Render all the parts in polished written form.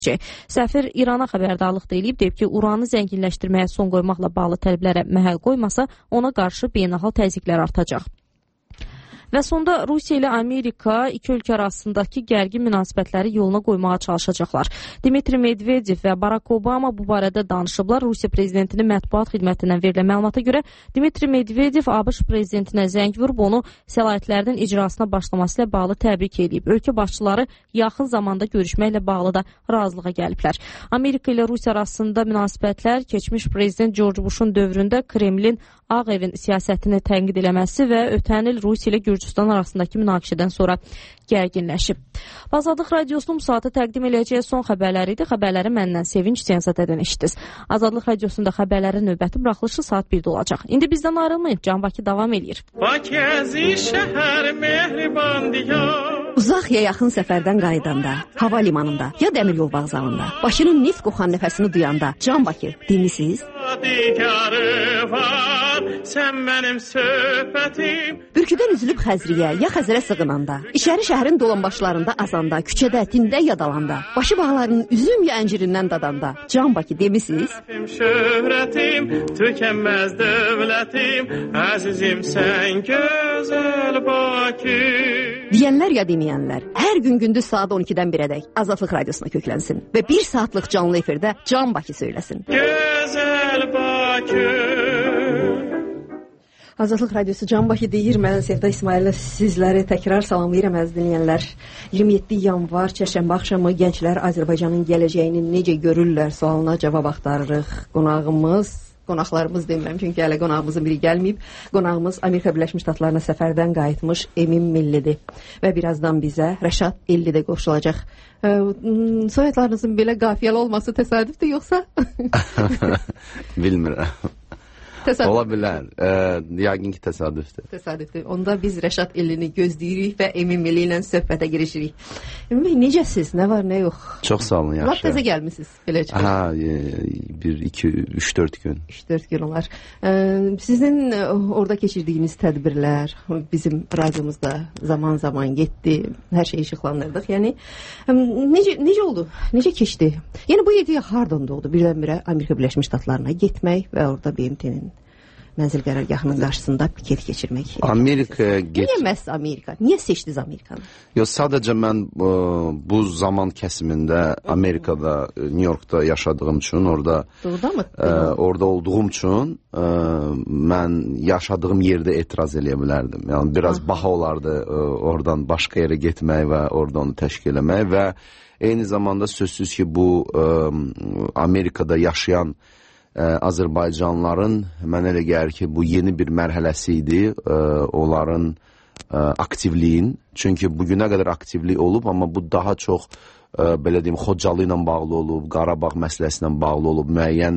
Səfir İrana xəbərdarlıq da eləyib, deyib ki, uranı zənginləşdirməyə son qoymaqla bağlı tələblərə məhəl qoymasa, ona qarşı beynəlxalq təzyiqlər artacaq. Və sonda Rusiya ilə Amerika iki ölkə arasındakı gərgin münasibətləri yoluna qoymağa çalışacaqlar. Dmitri Medvedev və Barack Obama bu barədə danışıblar. Rusiya prezidentinin mətbuat xidmətindən verilən məlumata görə Dmitri Medvedev ABŞ prezidentinə zəng vurub, onu səlahiyyətlərinin icrasına başlaması ilə bağlı təbrik edib. Ölkə başçıları yaxın zamanda görüşməklə bağlı da razılığa gəliblər. Amerika ilə Rusiya arasında münasibətlər keçmiş prezident George Bush'un dövründə Kremlin Ağ Evin siyasətini tənqid eləməsi və ötən il Rusiya ilə Gürcüstan arasındakı münaqişədən sonra gərginləşib. Azadlıq Radiosunun bu saata təqdim edəcəyi son xəbərləri idi. Xəbərləri məndən Sevinç Siyasətədən eşitdiniz. Azadlıq Radiosunda xəbərlərin növbəti buraxılışı saat 1-də olacaq. İndi bizdən ayrılmayın. Can Bakı davam edir. Uzaq ya yaxın səfərdən qayıdanda, hava limanında ya dəmir yol vağzalında, başının neft qoxan nəfəsini duyanda, Can Bakı dinlisiz? Sən mənim söhbətim. Bürküdən üzülüb Xəzriyə ya Xəzərə sığınanda, İçəri şəhərin dolanbaşlarında azanda, küçədə, tində ya dalanda, başı bağlarının üzüm ya əncirindən dadanda, Can Bakı demisiz? Şöhrətim, tükənməz dövlətim, əzizim sən gözəl Bakı. Deyənlər ya deməyənlər, hər gün gündüz saat 12-dən 1-ədək Azadlıq Radiosuna köklənsin və 1 saatlıq canlı efirdə Can Bakı söyləsin. Gözəl Bakı. Azadlıq Radiosu Can Bakı deyir. Mən Sevda İsmail'lə sizləri təkrar salamlayıram əziz dinləyənlər. 27 yanvar çərşənbə axşamı gənclər Azərbaycanın gələcəyini necə görürlər sualına cavab axtarırıq. Qonaqlarımız demirəm, çünki hələ qonağımızın biri gəlməyib. Qonağımız Amerika Birləşmiş Ştatlarına səfərdən qayıtmış Emin Millidir və birazdan bizə Rəşad Elli də qoşulacaq. Soyadlarınızın belə qafiyəli olması təsadüfdür yoxsa? Bilmirəm. Ola bilər. Yəqin ki, təsadüfdür. Onda biz Rəşad Ellini gözləyirik və Emin Milli ilə söhbətə girişirik. Emin Bey, necəsiz? Nə var, nə yox? Çox sağ olun, yaxşı. Lap təzə gəlmisiniz, beləcə. Hə, 1, 2, 3-4 gün. 3-4 gün olar. Sizin orada keçirdiyiniz tədbirlər bizim radiomuzda zaman-zaman getdi. Hər şeyi işıqlandırdıq. Yəni, necə oldu? Necə keçdi? Yəni, bu ideya hardan doğdu? Birdən-birə Amerika Birləşmiş Ştatlarına getmək və orada BMT-nin mənzil qərargahının qarşısında piket keçirmək. Niyə məhz Amerika? Niyə seçdiniz Amerikanı? Yox, sadəcə mən bu zaman kəsimində Amerikada, New Yorkda yaşadığım üçün, orada olduğum üçün mən yaşadığım yerdə etiraz eləyə bilərdim. Yəni, biraz baha olardı oradan başqa yerə getmək və oradan təşkil eləmək və eyni zamanda sözsüz ki, bu Amerikada yaşayan Azərbaycanlıların mənə elə gəlir ki, bu yeni bir mərhələsi idi onların aktivliyin. Çünki bugünə qədər aktivlik olub, amma bu daha çox belə deyim, Xocalı ilə bağlı olub, Qarabağ məsələsi ilə bağlı olub, müəyyən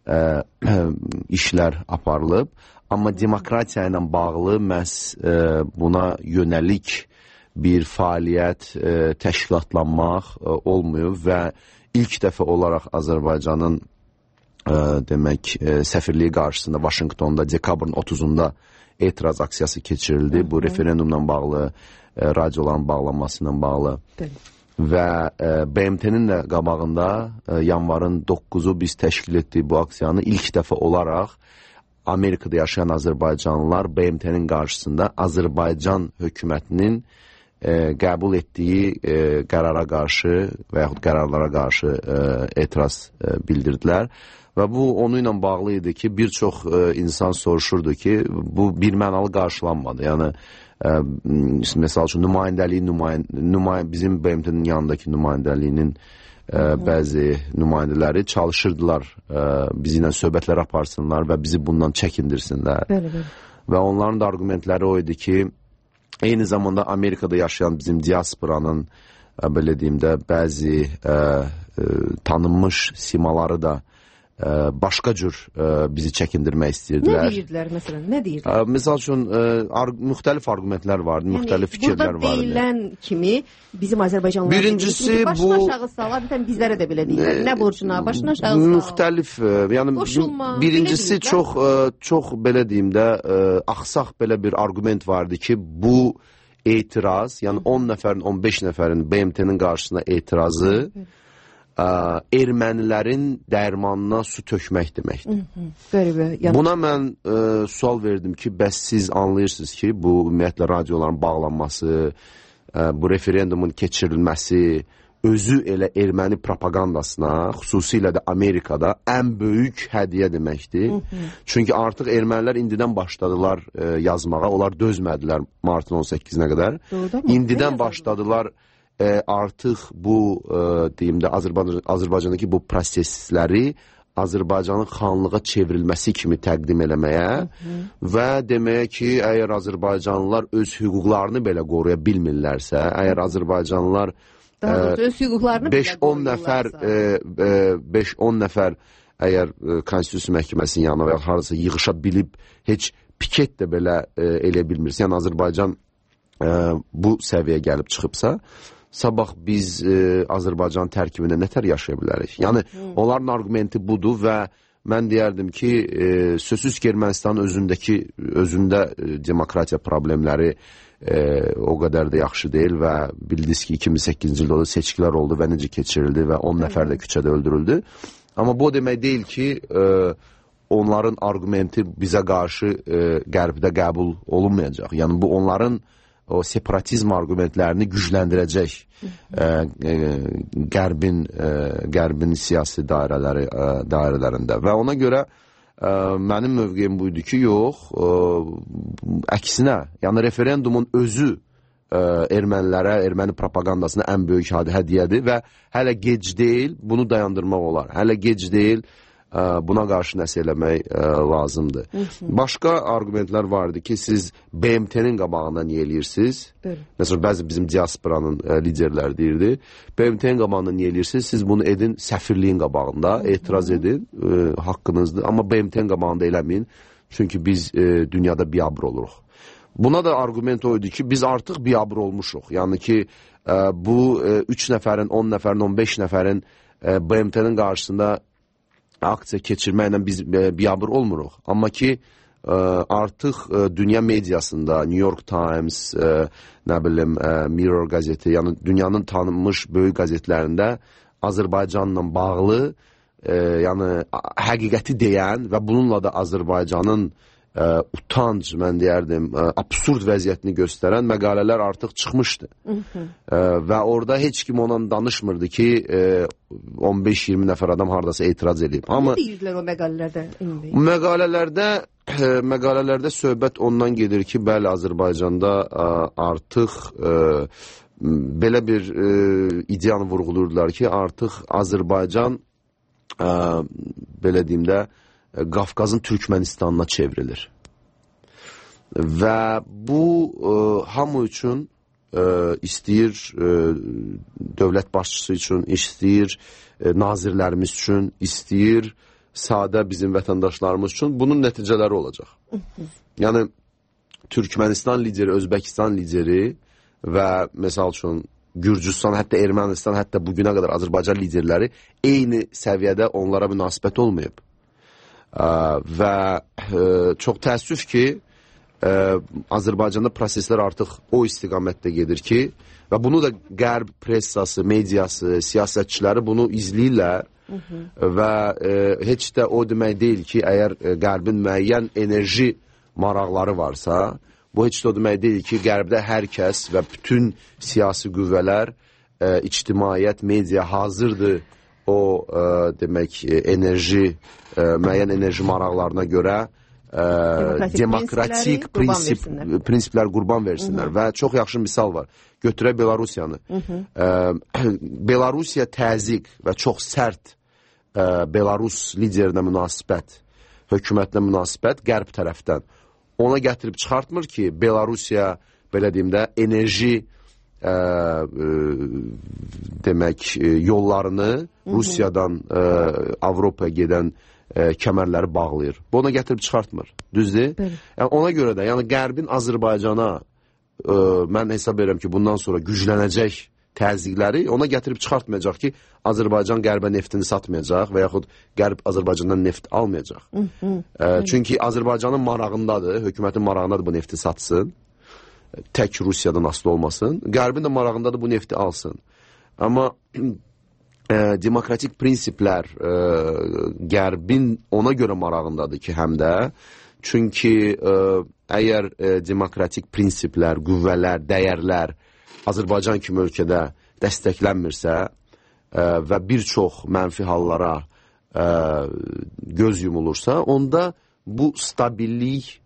işlər aparılıb. Amma demokratiya ilə bağlı məhz buna yönəlik bir fəaliyyət təşkilatlanmaq olmuyor və ilk dəfə olaraq Azərbaycanın demək, səfirliyi qarşısında Vaşinqtonda dekabrın 30-unda etiraz aksiyası keçirildi. Bu referendumla bağlı, radioların bağlanması ilə bağlı. Və BMT-nin də qabağında yanvarın 9-u biz təşkil etdik bu aksiyanı. İlk dəfə olaraq Amerikada yaşayan Azərbaycanlılar BMT-nin qarşısında Azərbaycan hökumətinin qəbul etdiyi qərara qarşı və yaxud qərarlara qarşı etiraz bildirdilər. Və bu onu ilə bağlı idi ki, bir çox insan soruşurdu ki, bu bir mənalı qarşılanmadı. Yəni, məsəl üçün, bizim BMT-nin yanındakı nümayəndəliyinin bəzi nümayəndələri çalışırdılar bizimlə söhbətlər aparsınlar və bizi bundan çəkindirsinlər. Və onların da argumentləri o idi ki, eyni zamanda Amerikada yaşayan bizim diasporanın, belə deyim də, bəzi tanınmış simaları da başqa cür bizi çəkindirmək istəyirdilər. Nə deyirdilər məsələn? Nə deyirdilər? Məsəl üçün, müxtəlif argumentlər vardı, müxtəlif fikirlər vardı. Burada deyilən kimi bizim Azərbaycanlılar birincisi bu... Başına aşağı salar, bitən bizlərə də belə deyirlər. Nə borcuna, başına aşağı salar. Müxtəlif, yəni birincisi çox belə deyim də, axsaq belə bir argument vardı ki, bu etiraz, yəni 10 nəfərin, 15 nəfərin BMT-nin qarşısına etirazı ermənilərin dərmanına su tökmək deməkdir. Qəribə. Buna mən sual verdim ki, bəs siz anlayırsınız ki, bu ümumiyyətlə radioların bağlanması, bu referendumun keçirilməsi özü elə erməni propagandasına, xüsusilə də Amerikada ən böyük hədiyyə deməkdir. Çünki artıq ermənilər indidən başladılar yazmağa, onlar dözmədilər martın 18-nə qədər. İndidən başladılar artıq bu deyim də Azərbaycandakı bu prosesləri Azərbaycanın xanlığa çevrilməsi kimi təqdim eləməyə və deməyə ki, əgər Azərbaycanlılar öz hüquqlarını belə qoruya bilmirlərsə, əgər Azərbaycanlılar 5-10 nəfər əgər Konstitusiya Məhkəməsinin yanına və ya harasa yığışa bilib heç piket də belə eləyə bilmirsə, yəni Azərbaycan bu səviyyəyə gəlib çıxıbsa, sabah biz Azərbaycan tərkibində nətər yaşaya bilərik? Yəni, onların argumenti budur və mən deyərdim ki, sözsüz ki, Ermənistanın özündə demokratiya problemləri o qədər də yaxşı deyil və bildiniz ki, 2008-ci ildə seçkilər oldu və necə keçirildi və 10 nəfər də küçədə öldürüldü. Amma bu demək deyil ki, onların argumenti bizə qarşı qərbdə qəbul olunmayacaq. Yəni, bu onların o separatizm argumentlərini gücləndirəcək qərbin siyasi dairələrində. Və ona görə mənim mövqeyim buydu ki, yox, əksinə, yəni referendumun özü ermənilərə, erməni propagandasına ən böyük hədiyyədir və hələ gec deyil, bunu dayandırmaq olar. Hələ gec deyil, buna qarşı nəsə eləmək lazımdır. Başqa argumentlər vardı ki, siz BMT-nin qabağında niyə eləyirsiniz? Məsələn, bəzi bizim diasporanın liderləri deyirdi, BMT-nin qabağında niyə eləyirsiniz? Siz bunu edin səfirliyin qabağında, etiraz edin, haqqınızdır. Amma BMT-nin qabağında eləməyin, çünki biz dünyada biabr oluruq. Buna da argument oydu ki, biz artıq biabr olmuşuq. Yəni ki, bu 3 nəfərin, 10 nəfərin, 15 nəfərin BMT-nin qarşısında aksiya keçirməklə biz biabr olmuruq. Amma ki, artıq dünya mediasında, New York Times, nə bilim, Mirror qəzeti, yəni dünyanın tanınmış böyük qəzetlərində Azərbaycanla bağlı, yəni həqiqəti deyən və bununla da Azərbaycanın utanc, mən deyərdim, absurd vəziyyətini göstərən məqalələr artıq çıxmışdı. Və orada heç kim ondan danışmırdı ki, 15-20 nəfər adam haradasa etiraz edib. Nə deyirdilər o məqalələrdə? Məqalələrdə söhbət ondan gedir ki, bəli, Azərbaycanda artıq belə bir ideyanı vurğulurdular ki, artıq Azərbaycan, belə deyim də, Qafqazın Türkmenistanına çevrilir. Və bu hamı üçün istəyir, dövlət başçısı üçün, istəyir nazirlərimiz üçün, istəyir sadə bizim vətəndaşlarımız üçün bunun nəticələri olacaq. Yəni, Türkmenistan lideri, Özbəkistan lideri və məsəl üçün Gürcüstan, hətta Ermənistan, hətta bugünə qədər Azərbaycan liderləri eyni səviyyədə onlara münasibət olmayıb. Və çox təəssüf ki, Azərbaycanda proseslər artıq o istiqamətdə gedir ki, və bunu da qərb pressası, mediası, siyasətçiləri bunu izləyirlər və heç də o demək deyil ki, əgər qərbin müəyyən enerji maraqları varsa, bu heç də o demək deyil ki, qərbdə hər kəs və bütün siyasi qüvvələr, ictimaiyyət, media hazırdır o demək müəyyən enerji maraqlarına görə demokratik prinsiplər qurban versinlər. Və çox yaxşı misal var. Götürək Belarusiyanı. Belarusiya təzyiq və çox sərt Belarus liderinə münasibət, hökumətinə münasibət qərb tərəfdən ona gətirib çıxartmır ki, Belarusiya, belə deyim də, enerji demək yollarını Rusiyadan Avropaya gedən kəmərləri bağlayır. Bu ona gətirib çıxartmır. Düzdür? Yəni, ona görə də, yəni qərbin Azərbaycana mən hesab edirəm ki, bundan sonra güclənəcək təzyiqləri ona gətirib çıxartmayacaq ki, Azərbaycan qərbə neftini satmayacaq və yaxud qərb Azərbaycandan neft almayacaq. Çünki Azərbaycanın marağındadır, hökumətin marağındadır bu nefti satsın, tək Rusiyadan asılı olmasın. Qərbin də marağındadır bu nefti alsın. Amma demokratik prinsiplər Qərbin ona görə marağındadır ki, həm də çünki əgər demokratik prinsiplər, qüvvələr, dəyərlər Azərbaycan kimi ölkədə dəstəklənmirsə və bir çox mənfi hallara göz yumulursa, onda bu stabillik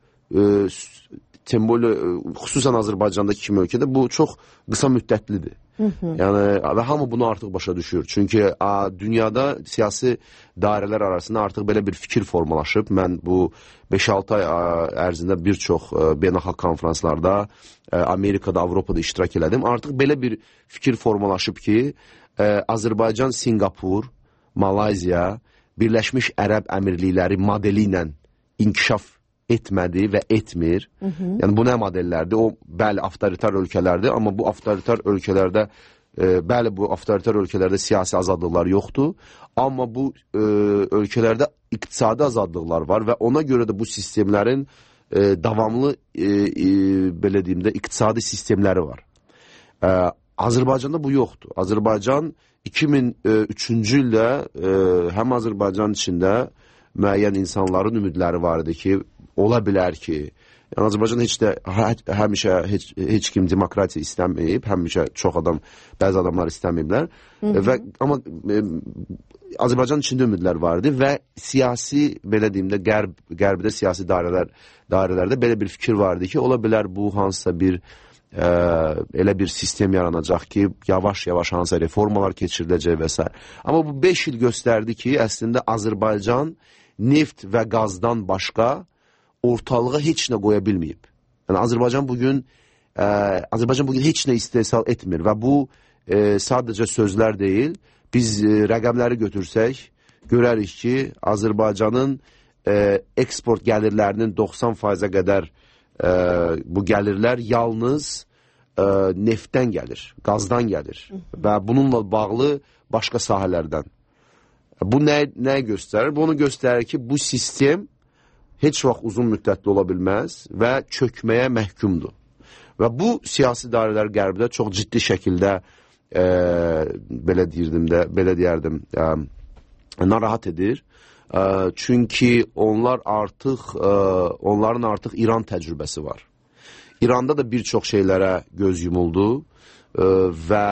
xüsusən Azərbaycandakı kimi ölkədə bu çox qısa müddətlidir. Yəni, və hamı bunu artıq başa düşür. Çünki dünyada siyasi dairələr arasında artıq belə bir fikir formalaşıb. Mən bu 5-6 ay ərzində bir çox beynəlxalq konferanslarda Amerikada, Avropada iştirak elədim. Artıq belə bir fikir formalaşıb ki, Azərbaycan, Singapur, Malayziya, Birləşmiş Ərəb Əmirlikləri modeli ilə inkişaf etmədi və etmir. Yəni, bu nə modellərdir? O, bəli, avtoritar ölkələrdir, amma bu avtoritar ölkələrdə, siyasi azadlıqlar yoxdur. Amma bu ölkələrdə iqtisadi azadlıqlar var və ona görə də bu sistemlərin davamlı, belə deyim də, iqtisadi sistemləri var. Azərbaycanda bu yoxdur. Azərbaycan 2003-cü ildə həm Azərbaycan içində müəyyən insanların ümidləri var idi ki, ola bilər ki, yəni Azərbaycan həmişə heç kim demokratiya istəməyib, həmişə bəzi adamlar istəməyiblər. Amma Azərbaycan içində ümidlər var idi və siyasi, belə deyim də, qərbdə siyasi dairələrdə belə bir fikir var idi ki, ola bilər bu hansısa bir elə bir sistem yaranacaq ki, yavaş-yavaş hansısa reformalar keçiriləcək və s. Amma bu 5 il göstərdi ki, əslində Azərbaycan neft və qazdan başqa ortalığa heç nə qoya bilməyib. Yəni, Azərbaycan bugün heç nə istehsal etmir və bu sadəcə sözlər deyil. Biz rəqəmləri götürsək, görərik ki, Azərbaycanın eksport gəlirlərinin 90%-ə qədər bu gəlirlər yalnız neftdən gəlir, qazdan gəlir və bununla bağlı başqa sahələrdən. Bu nə göstərir? Bu onu göstərir ki, bu sistem heç vaxt uzun müddətli ola bilməz və çökməyə məhkumdur. Və bu siyasi dairələr qərbdə çox ciddi şəkildə belə deyərdim, narahat edir. Çünki onların artıq İran təcrübəsi var. İranda da bir çox şeylərə göz yumuldu və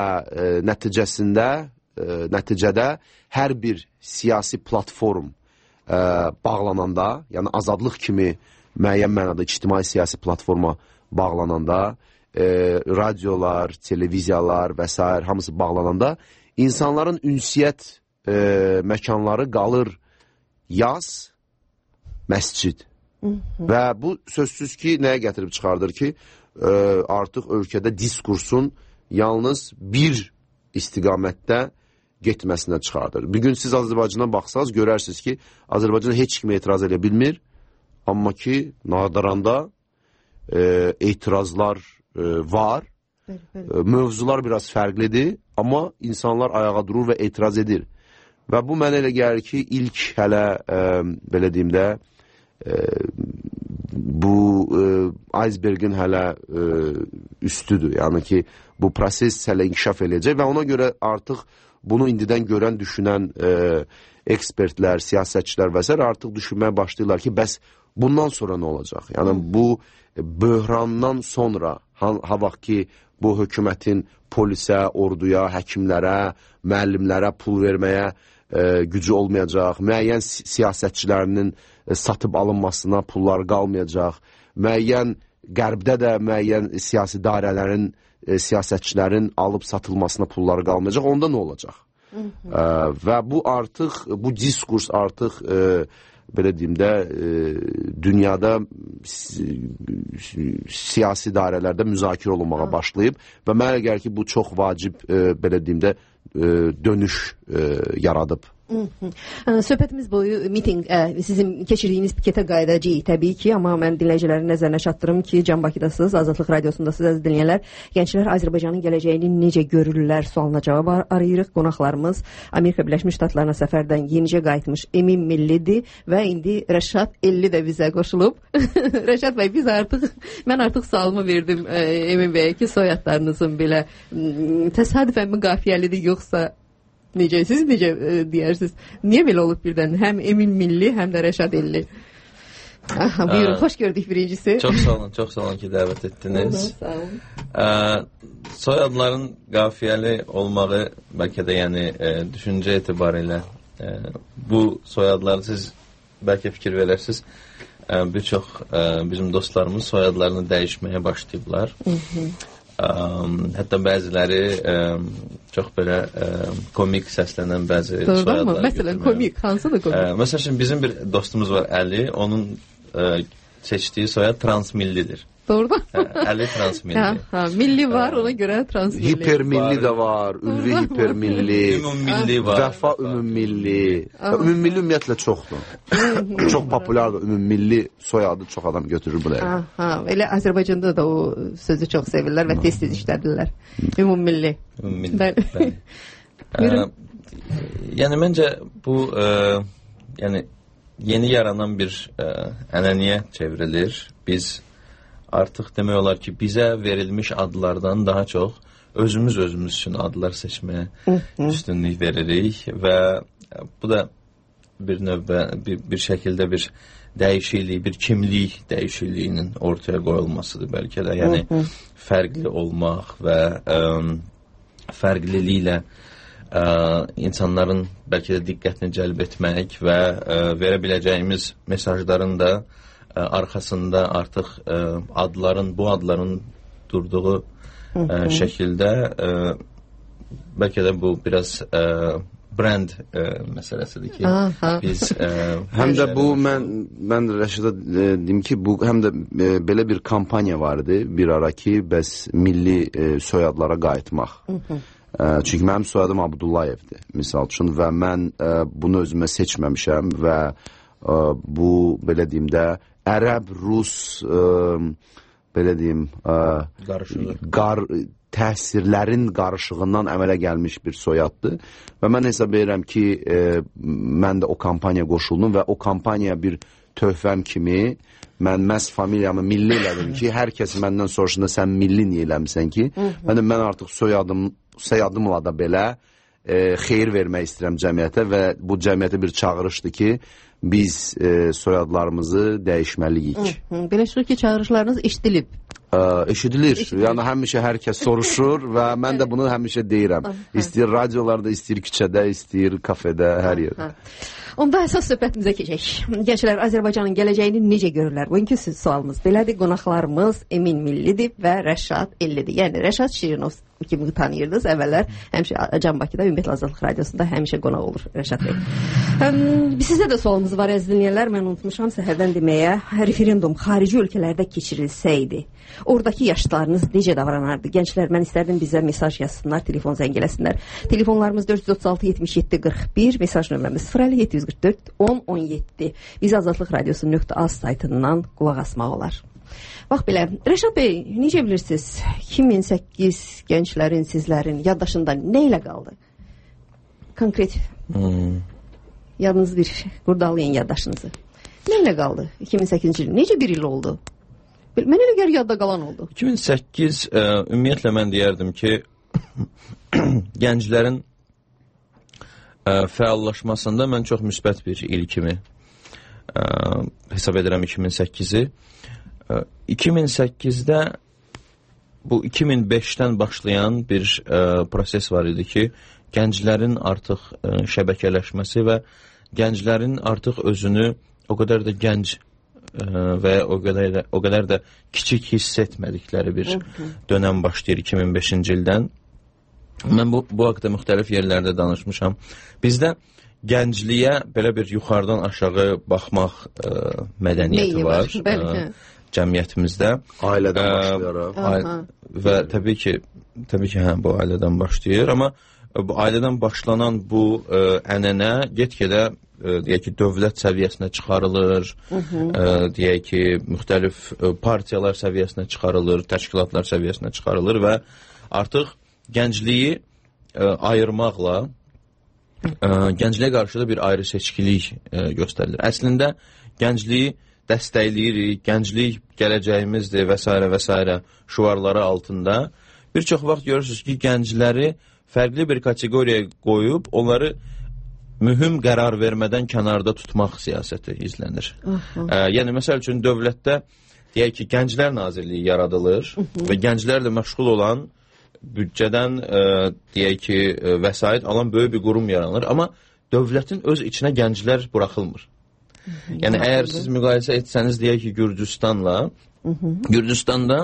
nəticədə hər bir siyasi platform bağlananda, yəni azadlıq kimi müəyyən mənada ictimai siyasi platforma bağlananda, radiolar, televiziyalar və s. hamısı bağlananda insanların ünsiyyət məkanları qalır yaz, məscid. Və bu sözsüz ki, nəyə gətirib çıxardır ki, artıq ölkədə diskursun yalnız bir istiqamətdə getməsinə çıxardır. Bir gün siz Azərbaycana baxsanız, görərsiniz ki, Azərbaycan heç kimi etiraz edə bilmir, amma ki, Nadaranda etirazlar var, mövzular biraz fərqlidir, amma insanlar ayağa durur və etiraz edir. Və bu mənə elə gəlir ki, ilk hələ, belə deyim də, bu icebergin hələ üstüdür. Yəni ki, bu proses hələ inkişaf eləyəcək və ona görə artıq bunu indidən görən, düşünən ekspertlər, siyasətçilər və s. artıq düşünməyə başlayırlar ki, bəs bundan sonra nə olacaq? Yəni bu böhrandan sonra, ha vaxt ki, bu hökumətin polisə, orduya, həkimlərə, müəllimlərə pul verməyə gücü olmayacaq, müəyyən siyasətçilərinin satıb alınmasına pulları qalmayacaq, müəyyən qərbdə də müəyyən siyasi dairələrin, siyasətçilərin alıb satılmasına pulları qalmayacaq, onda nə olacaq? Və bu artıq, bu diskurs artıq, belə deyim də, dünyada siyasi dairələrdə müzakirə olunmağa başlayıb və mənə gəlir ki, bu çox vacib, belə deyim də, dönüş yaradıb. Söhbətimiz boyu miting, sizin keçirdiyiniz piketə qayıdacağıq təbii ki, amma mən dinləyicilərin nəzərinə çatdırım ki, Can Bakıdasınız, Azadlıq Radiosundasınız, əziz dinləyənlər. Gənclər Azərbaycanın gələcəyini necə görürlər sualına cavab arayırıq. Qonaqlarımız Amerika Birləşmiş Ştatlarına səfərdən yenicə qayıtmış Emin Millidir və indi Rəşad Elli də bizə qoşulub. Rəşad bəy, mən artıq sualımı verdim Emin bəyə ki, soyadlarınızın belə təsadüfən müqafiyəlidir yoxsa Necə, siz necə deyirsiniz? Niyə belə olub birdən? Həm Emin Milli, həm də Rəşad Elli. Aha, buyurun, xoş gördük birincisi. Çox sağ olun ki, dəvət etdiniz. Sağ olun. Soyadların qafiyəli olmağı bəlkə də yəni düşüncə etibarilə bu soyadları siz bəlkə fikir verərsiniz. Bir çox bizim dostlarımız soyadlarını dəyişməyə başlayıblar. Hətta bəziləri çox belə komik səslənən bəzi soyadlar. Məsələn, komik, hansıdır komik? Məsəl üçün bizim bir dostumuz var, Əli, onun seçdiyi soyad transmillidir. Doğrudan. Əli transmilli. Milli var, ona görə transmilli. Hipermilli də var, ülvi hipermilli, ümummilli var. Vəfa ümummilli. Ümummilli ümumiyyətlə çoxdur. Çox populyardır, ümummilli soyadı çox adam götürür bu dəqiqə. Elə Azərbaycanda da o sözü çox sevirlər və tez-tez işlədirlər. Ümummilli. Bəli. Yəni məncə bu yəni yeni yaranan bir ənənəyə çevrilir. Biz artıq demək olar ki, bizə verilmiş adlardan daha çox özümüz üçün adlar seçməyə üstünlük veririk və bu da bir növbə, bir şəkildə bir dəyişiklik, bir kimlik dəyişikliyinin ortaya qoyulmasıdır bəlkə də. Yəni fərqli olmaq və fərqliliklə insanların bəlkə də diqqətini cəlb etmək və verə biləcəyimiz mesajların da arxasında artıq bu adların durduğu şəkildə bəlkə də bu biraz brand məsələsidir ki, biz həm də bu mən Rəşada dedim ki, bu həm də belə bir kampaniya vardı bir ara ki, bəs milli soyadlara qayıtmaq. Çünki mənim soyadım Abdullayevdir, misal üçün, və mən bunu özümə seçməmişəm və bu, belə deyim də, ərəb, rus, belə deyim, təsirlərin qarışığından əmələ gəlmiş bir soyaddır və mən hesab edirəm ki, mən də o kampaniya qoşuldum və o kampaniya bir töhfəm kimi mən məhz familiyamı milli elədim ki, hər kəs məndən soruşunda sən milli niyə eləmirsən ki, mən artıq soyadımla da belə xeyir vermək istəyirəm cəmiyyətə və bu cəmiyyətə bir çağırışdır ki, biz soyadlarımızı dəyişməliyik. Belə çıxır ki, çağırışlarınız eşidilib. Eşidilir. Yəni həmişə hər kəs soruşur və mən də bunu həmişə deyirəm. İstəyir radiolarda, istəyir küçədə, istəyir kafedə, hər yerdə. Onda əsas söhbətimizə keçək. Gənclər Azərbaycanın gələcəyini necə görürlər? Bugünkü sualımız belədir. Qonaqlarımız Emin Millidir və Rəşad Ellidir. Yəni Rəşad Şirinov kimi tanıyırdınız əvvəllər. Həmişə Can Bakıda Ümumiyyətlə Azadlıq Radiosunda həmişə qonaq olur Rəşad bəy. Sizə də sualımız var əziz dinləyənlər. Mən unutmuşam səhərdən deməyə. Referendum xarici ölkələrdə keçirilsəydi, oradakı yaşlılarınız necə davranardı? Gənclər, mən istərdim bizə mesaj yazsınlar, telefon zəng eləsinlər. Telefonlarımız 436-77-41, mesaj nömrəmiz 050-744-10-17. Biz Azadlıq Radiosu.az saytından qulaq asmaq olar. Bax belə, Rəşad bəy, necə bilirsiniz, 2008 gənclərin, sizlərin yaddaşında nə ilə qaldı? Konkret, yadınız bir qurdalayın yaddaşınızı. Nə ilə qaldı 2008-ci il? Necə bir il oldu? Mən elə gəlir yadda qalan oldu. 2008, ümumiyyətlə mən deyərdim ki, gənclərin fəallaşmasında mən çox müsbət bir il kimi hesab edirəm 2008-i. 2008-də bu 2005-dən başlayan bir proses var idi ki, gənclərin artıq şəbəkələşməsi və gənclərin artıq özünü o qədər də gənc və o qədər də kiçik hiss etmədikləri bir dönəm başlayır 2005-ci ildən. Mən bu haqda müxtəlif yerlərdə danışmışam. Bizdə gəncliyə belə bir yuxarıdan aşağı baxmaq mədəniyyəti var cəmiyyətimizdə. Ailədən başlayaraq. Və təbii ki, bu ailədən başlayır, amma bu ailədən başlanan bu ənənə get-gedə deyək ki, dövlət səviyyəsinə çıxarılır, deyək ki, müxtəlif partiyalar səviyyəsinə çıxarılır, təşkilatlar səviyyəsinə çıxarılır və artıq gəncliyi ayırmaqla gəncliyə qarşı da bir ayrı seçkilik göstərilir. Əslində, gəncliyi dəstəkləyirik, gənclik gələcəyimizdir və s. şüarları altında bir çox vaxt görürsünüz ki, gəncləri fərqli bir kateqoriyaya qoyub onları mühüm qərar vermədən kənarda tutmaq siyasəti izlənir. Yəni, məsəl üçün, dövlətdə deyək ki, Gənclər Nazirliyi yaradılır və gənclərlə məşğul olan büdcədən, deyək ki, vəsait alan böyük bir qurum yaranır. Amma dövlətin öz içinə gənclər buraxılmır. Yəni, əgər siz müqayisə etsəniz, deyək ki, Gürcüstanda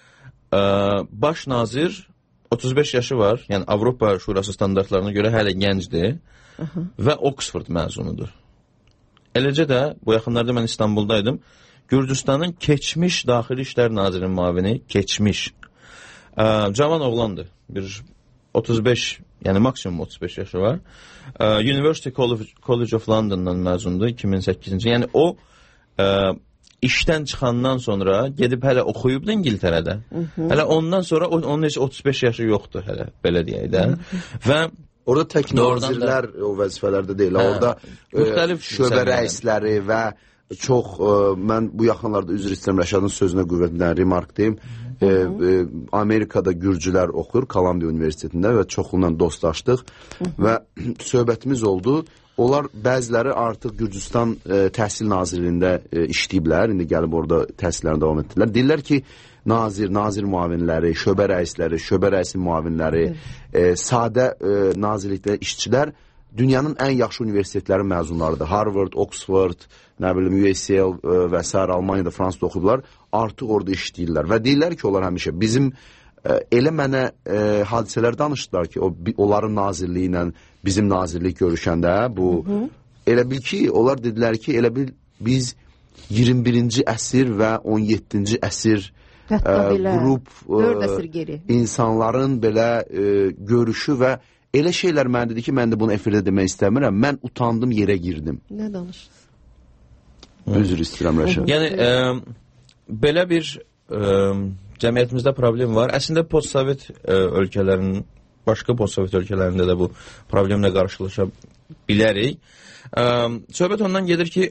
baş nazir 35 yaşı var, yəni Avropa Şurası standartlarına görə hələ gəncdir və Oxford məzunudur. Eləcə də, bu yaxınlarda mən İstanbuldaydım, Gürcüstanın keçmiş Daxili İşlər Nazirinin müavini, keçmiş, cavan oğlandır, bir 35, yəni maksimum 35 yaşı var. University College of London'dan məzundur, 2008-ci. Yəni o, işdən çıxandan sonra gedib hələ oxuyubdu İngiltərədə. Hələ ondan sonra onun heç 35 yaşı yoxdur hələ, belə deyək də. Və orada tək nazirlər o vəzifələrdə deyil. Orada şöbə rəisləri və çox, mən bu yaxınlarda üzr istəyirəm Rəşadın sözünə qüvvətindən remark deyim. Amerikada Gürcülər oxur Kolumbiya Universitetində və çoxundan dostlaşdıq və söhbətimiz oldu. Onlar bəziləri artıq Gürcüstan Təhsil Nazirliyində işləyiblər, indi gəlib orada təhsillərini davam etdirlər. Deyirlər ki, nazir müavinləri, şöbə rəisləri, şöbə rəisi müavinləri, sadə nazirlikdə işçilər dünyanın ən yaxşı universitetlərin məzunlarıdır. Harvard, Oxford, nə bilim, UCL və s. Almaniyada, Fransada oxudurlar, artıq orada işləyirlər. Və deyirlər ki, onlar həmişə bizim elə mənə hadisələr danışdılar ki, onların nazirliyi ilə bizim nazirlik görüşəndə elə bil ki, onlar dedilər ki, elə bil biz 21-ci əsr və 17-ci əsr qrup insanların belə görüşü və elə şeylər mən dedi ki, mən də bunu efirdə demək istəmirəm, mən utandım, yerə girdim. Nə danışdınız? Üzr istəyirəm Rəşad. Yəni, belə bir cəmiyyətimizdə problem var. Əslində, postsovet ölkələrinin, başqa postsovet ölkələrində də bu problemlə qarşılaşa bilərik. Söhbət ondan gedir ki,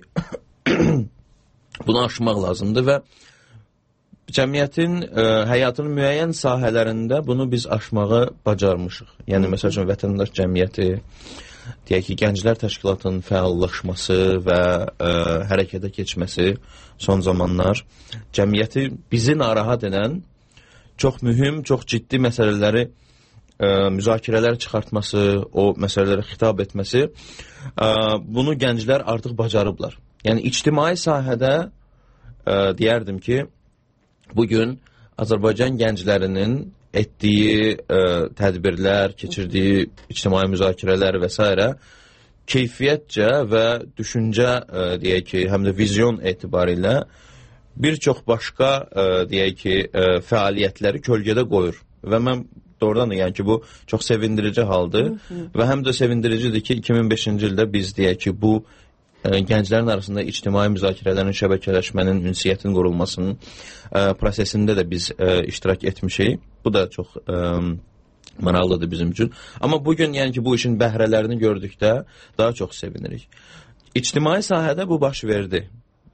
bunu aşmaq lazımdır və cəmiyyətin həyatının müəyyən sahələrində bunu biz aşmağı bacarmışıq. Yəni, məsəl üçün, vətəndaş cəmiyyəti, deyək ki, gənclər təşkilatının fəallaşması və hərəkətə keçməsi son zamanlar cəmiyyəti bizi narahat edən çox mühüm, çox ciddi məsələləri müzakirələr çıxartması, o məsələlərə xitab etməsi, bunu gənclər artıq bacarıblar. Yəni, ictimai sahədə deyərdim ki, bugün Azərbaycan gənclərinin etdiyi tədbirlər, keçirdiyi ictimai müzakirələr və s. keyfiyyətcə və düşüncə, deyək ki, həm də vizyon etibarilə bir çox başqa, deyək ki, fəaliyyətləri kölgədə qoyur. Və mən doğrudan da, yəni ki, bu çox sevindirici haldır və həm də sevindiricidir ki, 2005-ci ildə biz, deyək ki, bu gənclərin arasında ictimai müzakirələrin, şəbəkələşmənin, ünsiyyətin qurulmasının prosesində də biz iştirak etmişik. Bu da çox maraqlıdır bizim üçün. Amma bugün, yəni ki, bu işin bəhrələrini gördükdə daha çox sevinirik. İctimai sahədə bu baş verdi.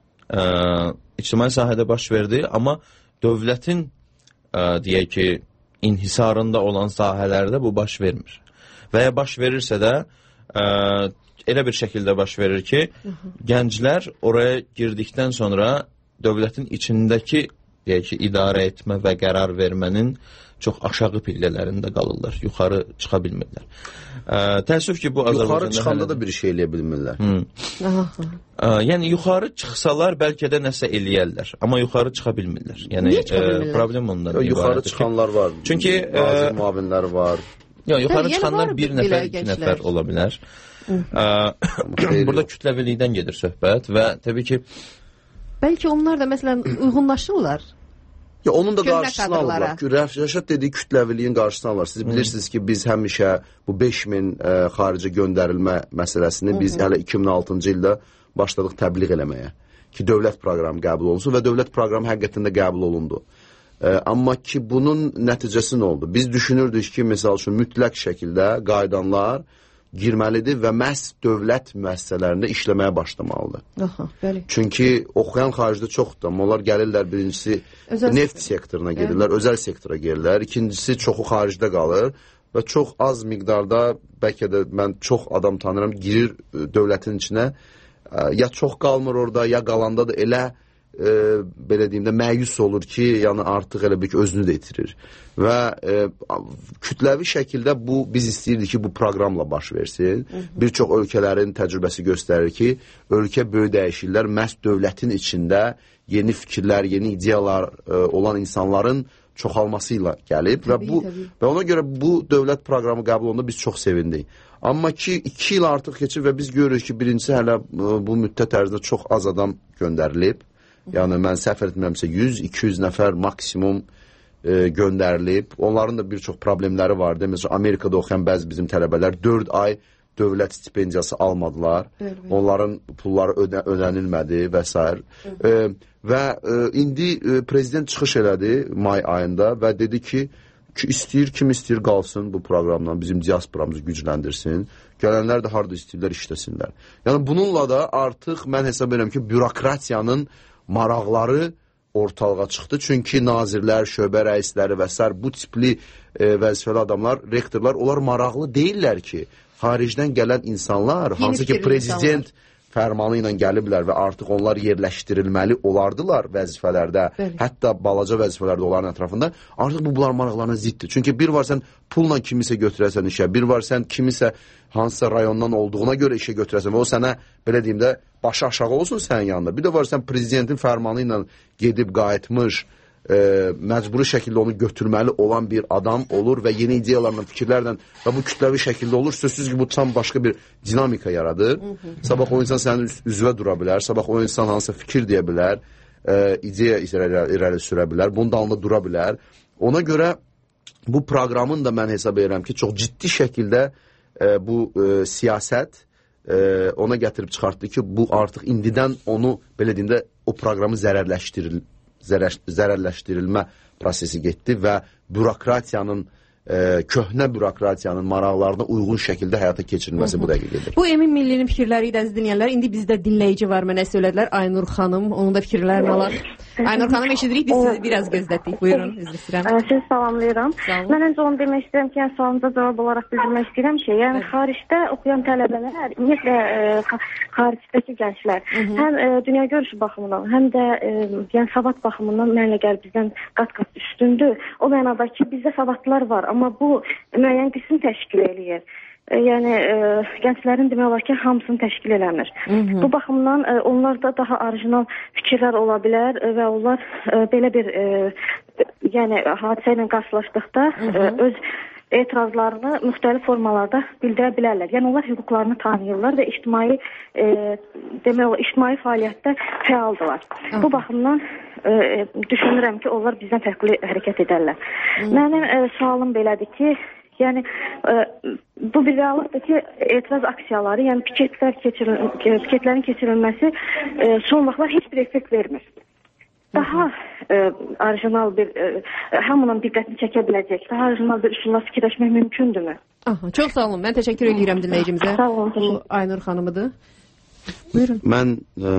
İctimai sahədə baş verdi, amma dövlətin, deyək ki, inhisarında olan sahələrdə bu baş vermir. Və ya baş verirsə də elə bir şəkildə baş verir ki, gənclər oraya girdikdən sonra dövlətin içindəki, deyək ki, idarə etmə və qərar vermənin çox aşağı pillələrində qalırlar, yuxarı çıxa bilmirlər. Təəssüf ki, bu Azərbaycanda... Yuxarı çıxanda da bir şey eləyə bilmirlər. Yəni, yuxarı çıxsalar bəlkə də nəsə eləyərlər, amma yuxarı çıxa bilmirlər. Yəni, problem ondan ibarətdir. Yuxarı çıxanlar var, çünki nazir müavinlər var. Yuxarı çıxanlar bir nəfər, iki nəfər ola bilər. Burada kütləvilikdən gedir söhbət və təbii ki... Bəlkə onlar da, məsələn, uyğunlaşırlar. Ya, onun da qarşısını alırlar. Rəşad dediyi kütləviliyin qarşısını alırlar. Siz bilirsiniz ki, biz həmişə bu 5000 xaricə göndərilmə məsələsini biz hələ 2006-cı ildə başladıq təbliğ eləməyə. Ki, dövlət proqramı qəbul olunsun və dövlət proqramı həqiqətən də qəbul olundu. Amma ki, bunun nəticəsi nə oldu? Biz düşünürdük ki, məsəl üçün, mütləq şəkildə qaydanlar girməlidir və məhz dövlət müəssisələrində işləməyə başlamalıdır. Bəli. Çünki oxuyan xaricdə çoxdur, amma onlar gəlirlər, birincisi neft sektoruna gedirlər, özəl sektora gelirlər, ikincisi çoxu xaricdə qalır və çox az miqdarda, bəlkə də mən çox adam tanıram, girir dövlətin içinə, ya çox qalmır orada, ya qalanda da elə belə deyim də məyus olur ki, yəni artıq elə bir ki, özünü də itirir. Və kütləvi şəkildə biz istəyirdik ki, bu proqramla baş versin. Bir çox ölkələrin təcrübəsi göstərir ki, ölkə böyük dəyişikliklər məhz dövlətin içində yeni fikirlər, yeni ideyalar olan insanların çoxalmasıyla gəlib və ona görə bu dövlət proqramı qəbul olunda biz çox sevindik. Amma ki 2 il artıq keçib və biz görürük ki, birincisi hələ bu müddət ərzində çox az adam göndərilib. Yəni mən səhv etmirəmsə 100-200 nəfər maksimum göndərilib. Onların da bir çox problemləri vardı. Məsələn, Amerikada oxuyan bəzi bizim tələbələr 4 ay dövlət stipendiyası almadılar. Onların pulları ödənilmədi və s. Və indi prezident çıxış elədi may ayında və dedi ki, kim istəyir qalsın bu proqramdan, bizim diasporamızı gücləndirsin. Gələnlər də harada istəyirlər, işləsinlər. Yəni bununla da artıq mən hesab edirəm ki, bürokratiyanın maraqları ortalığa çıxdı. Çünki nazirlər, şöbə rəisləri və s. bu tipli vəzifəli adamlar, rektorlar, onlar maraqlı deyirlər ki, xaricdən gələn insanlar, hansı ki prezident fərmanı ilə gəliblər və artıq onlar yerləşdirilməli olardılar vəzifələrdə, hətta balaca vəzifələrdə onların ətrafında, artıq bunlar maraqlarına ziddir. Çünki bir var sən pulla kimisə götürəsən işə, bir var sən kimisə hansısa rayondan olduğuna görə işə götürəsən və o sənə, belə deyim də, başı aşağı olsun sənin yanında. Bir də var sən prezidentin fərmanı ilə gedib qayıtmış, məcburi şəkildə onu götürməli olan bir adam olur və yeni ideyalarla, fikirlərlə və bu kütləvi şəkildə olur. Sözsüz ki, bu tam başqa bir dinamika yaradır. Sabah o insan sənin üzvə dura bilər, sabah o insan hansısa fikir deyə bilər, ideya irəli sürə bilər, bunun dalında dura bilər. Ona görə bu proqramın da mən hesab edirəm ki, çox ciddi şəkildə bu siyasət ona gətirib çıxartdı ki, bu artıq indidən onu, belə deyim də, o proqramı zərərləşdirilmə prosesi getdi və bürokratiyanın, köhnə bürokratiyanın maraqlarına uyğun şəkildə həyata keçirilməsi bu dəqiqədir. Bu Emin Millinin fikirləri ilə dinləyənlər, indi bizdə dinləyici var, mənə söylədilər, Aynur xanım, onun da fikirlərini alaq. Aynur xanım eşidirik, biz sizi biraz gözlətdik. Buyurun, üzr istəyirəm. Sizi salamlayıram. Mən öncə onu demək istəyirəm ki, sualınıza cavab olaraq bildirmək istəyirəm ki, yəni xaricdə oxuyan tələbələr, ümumiyyətlə xaricdəki gənclər, həm dünya görüşü baxımından, həm də yəni savad baxımından mənlə gəl bizdən qat-qat üstündür. O mənada ki, bizdə savadlılar var, amma bu müəyyən qism təşkil eləyir. Yəni gənclərin demək olar ki, hamısını təşkil eləmir. Bu baxımdan onlarda daha orijinal fikirlər ola bilər və onlar belə bir yəni hadisə ilə qarşılaşdıqda öz etirazlarını müxtəlif formalarda bildirə bilərlər. Yəni onlar hüquqlarını tanıyırlar və ictimai demək olar ictimai fəaliyyətdə fəaldılar. Bu baxımdan düşünürəm ki, onlar bizdən fərqli hərəkət edərlər. Mənim sualım belədir ki, yəni bu bir reallıqdır ki, etiraz aksiyaları, yəni piketlərin keçirilməsi son vaxtlar heç bir effekt vermir. Daha orijinal bir, hamının diqqətini çəkə biləcək, daha orijinal bir üsulla fikirləşmək mümkündürmü? Çox sağ olun, mən təşəkkür edirəm dinləyicimizə. Sağ olun. Bu Aynur xanımıdır. Buyurun. Mən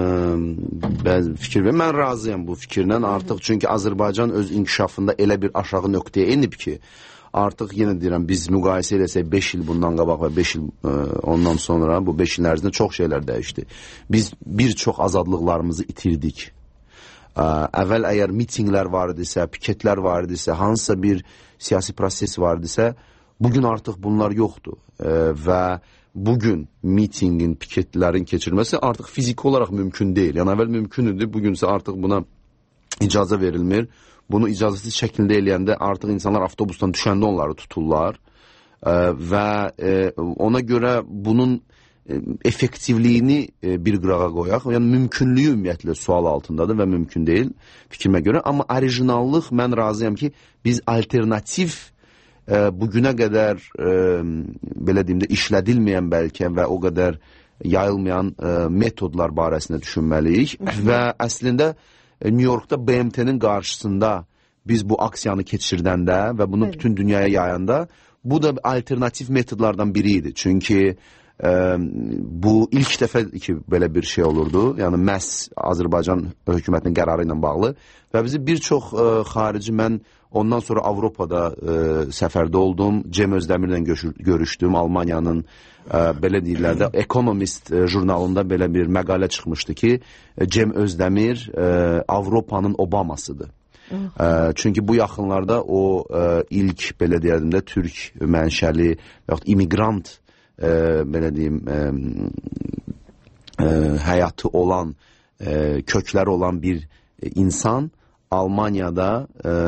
mən razıyam bu fikirlə artıq, çünki Azərbaycan öz inkişafında elə bir aşağı nöqtəyə enib ki, artıq yenə deyirəm, biz müqayisə eləsək 5 il bundan qabaq və 5 il ondan sonra bu 5 il ərzində çox şeylər dəyişdi. Biz bir çox azadlıqlarımızı itirdik. Əvvəl əgər mitinqlər var idisə, piketlər var idisə, hansısa bir siyasi proses var idisə, bugün artıq bunlar yoxdur və bugün mitinqin, piketlərin keçirilməsi artıq fiziki olaraq mümkün deyil. Yəni əvvəl mümkün idi, bugünsə artıq buna icazə verilmir. Bunu icazəsiz şəkildə eləyəndə artıq insanlar avtobusdan düşəndə onları tuturlar və ona görə bunun effektivliyini bir qırağa qoyaq. Yəni mümkünlüyü ümumiyyətlə sual altındadır və mümkün deyil fikrimə görə. Amma orijinallıq, mən razıyam ki, biz alternativ bugünə qədər belə deyim də işlədilməyən bəlkə və o qədər yayılmayan metodlar barəsində düşünməliyik və əslində New Yorkda BMT-nin qarşısında biz bu aksiyanı keçirdəndə və bunu bütün dünyaya yayanda bu da alternativ metodlardan biri idi. Çünki bu ilk dəfə ki, belə bir şey olurdu. Yəni məhz Azərbaycan hökumətinin qərarı ilə bağlı və bizi bir çox xarici, mən Ondan sonra Avropada səfərdə oldum. Cem Özdemir'lə görüşdüm. Almanya'nın belə deyirlər də Economist jurnalında belə bir məqalə çıxmışdı ki, Cem Özdemir Avropanın Obamasıdır. Çünki bu yaxınlarda o ilk belə deyərdim də Türk mənşəli yaxud immigrant belə deyim həyatı olan, kökləri olan bir insan Almanya'da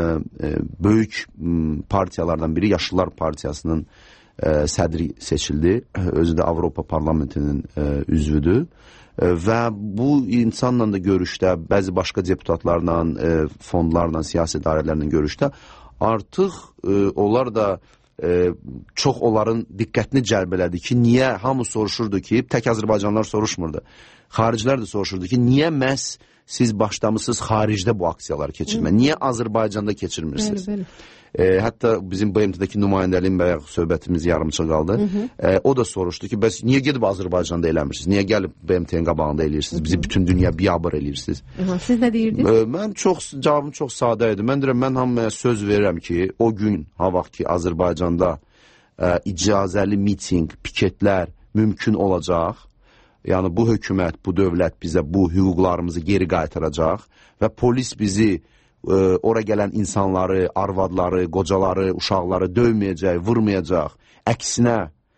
böyük partiyalardan biri Yaşlılar Partiyasının sədri seçildi. Özü də Avropa Parlamentinin üzvüdür. Və bu insanla da görüşdə, bəzi başqa deputatlarla, fondlarla, siyasi idarələrlə görüşdə artıq onlar da çox onların diqqətini cəlb elədi ki, niyə hamı soruşurdu ki, tək Azərbaycanlılar soruşmurdu. Xaricilər də soruşurdu ki, niyə məhz siz başlamışsınız xaricdə bu aksiyaları keçirmə? Niyə Azərbaycanda keçirmirsiniz? Bəli. Hətta bizim BMT-dəki nümayəndəliyin bayaq söhbətimiz yarımçıq qaldı. O da soruşdu ki, bəs niyə gedib Azərbaycanda eləmirsiniz? Niyə gəlib BMT-nin qabağında eləyirsiniz? Bizi bütün dünya biyabır eləyirsiniz? Siz nə deyirdiniz? Mən cavabım çox sadə idi. Mən deyirəm, mən hamıya söz verirəm ki, o gün, ha vaxt ki, Azərbaycanda icazəli miting, piketlər mümkün olacaq. Yəni bu hökumət, bu dövlət bizə bu hüquqlarımızı geri qaytaracaq və polis bizi ora gələn insanları, arvadları, qocaları, uşaqları döyməyəcək, vurmayacaq. Əksinə,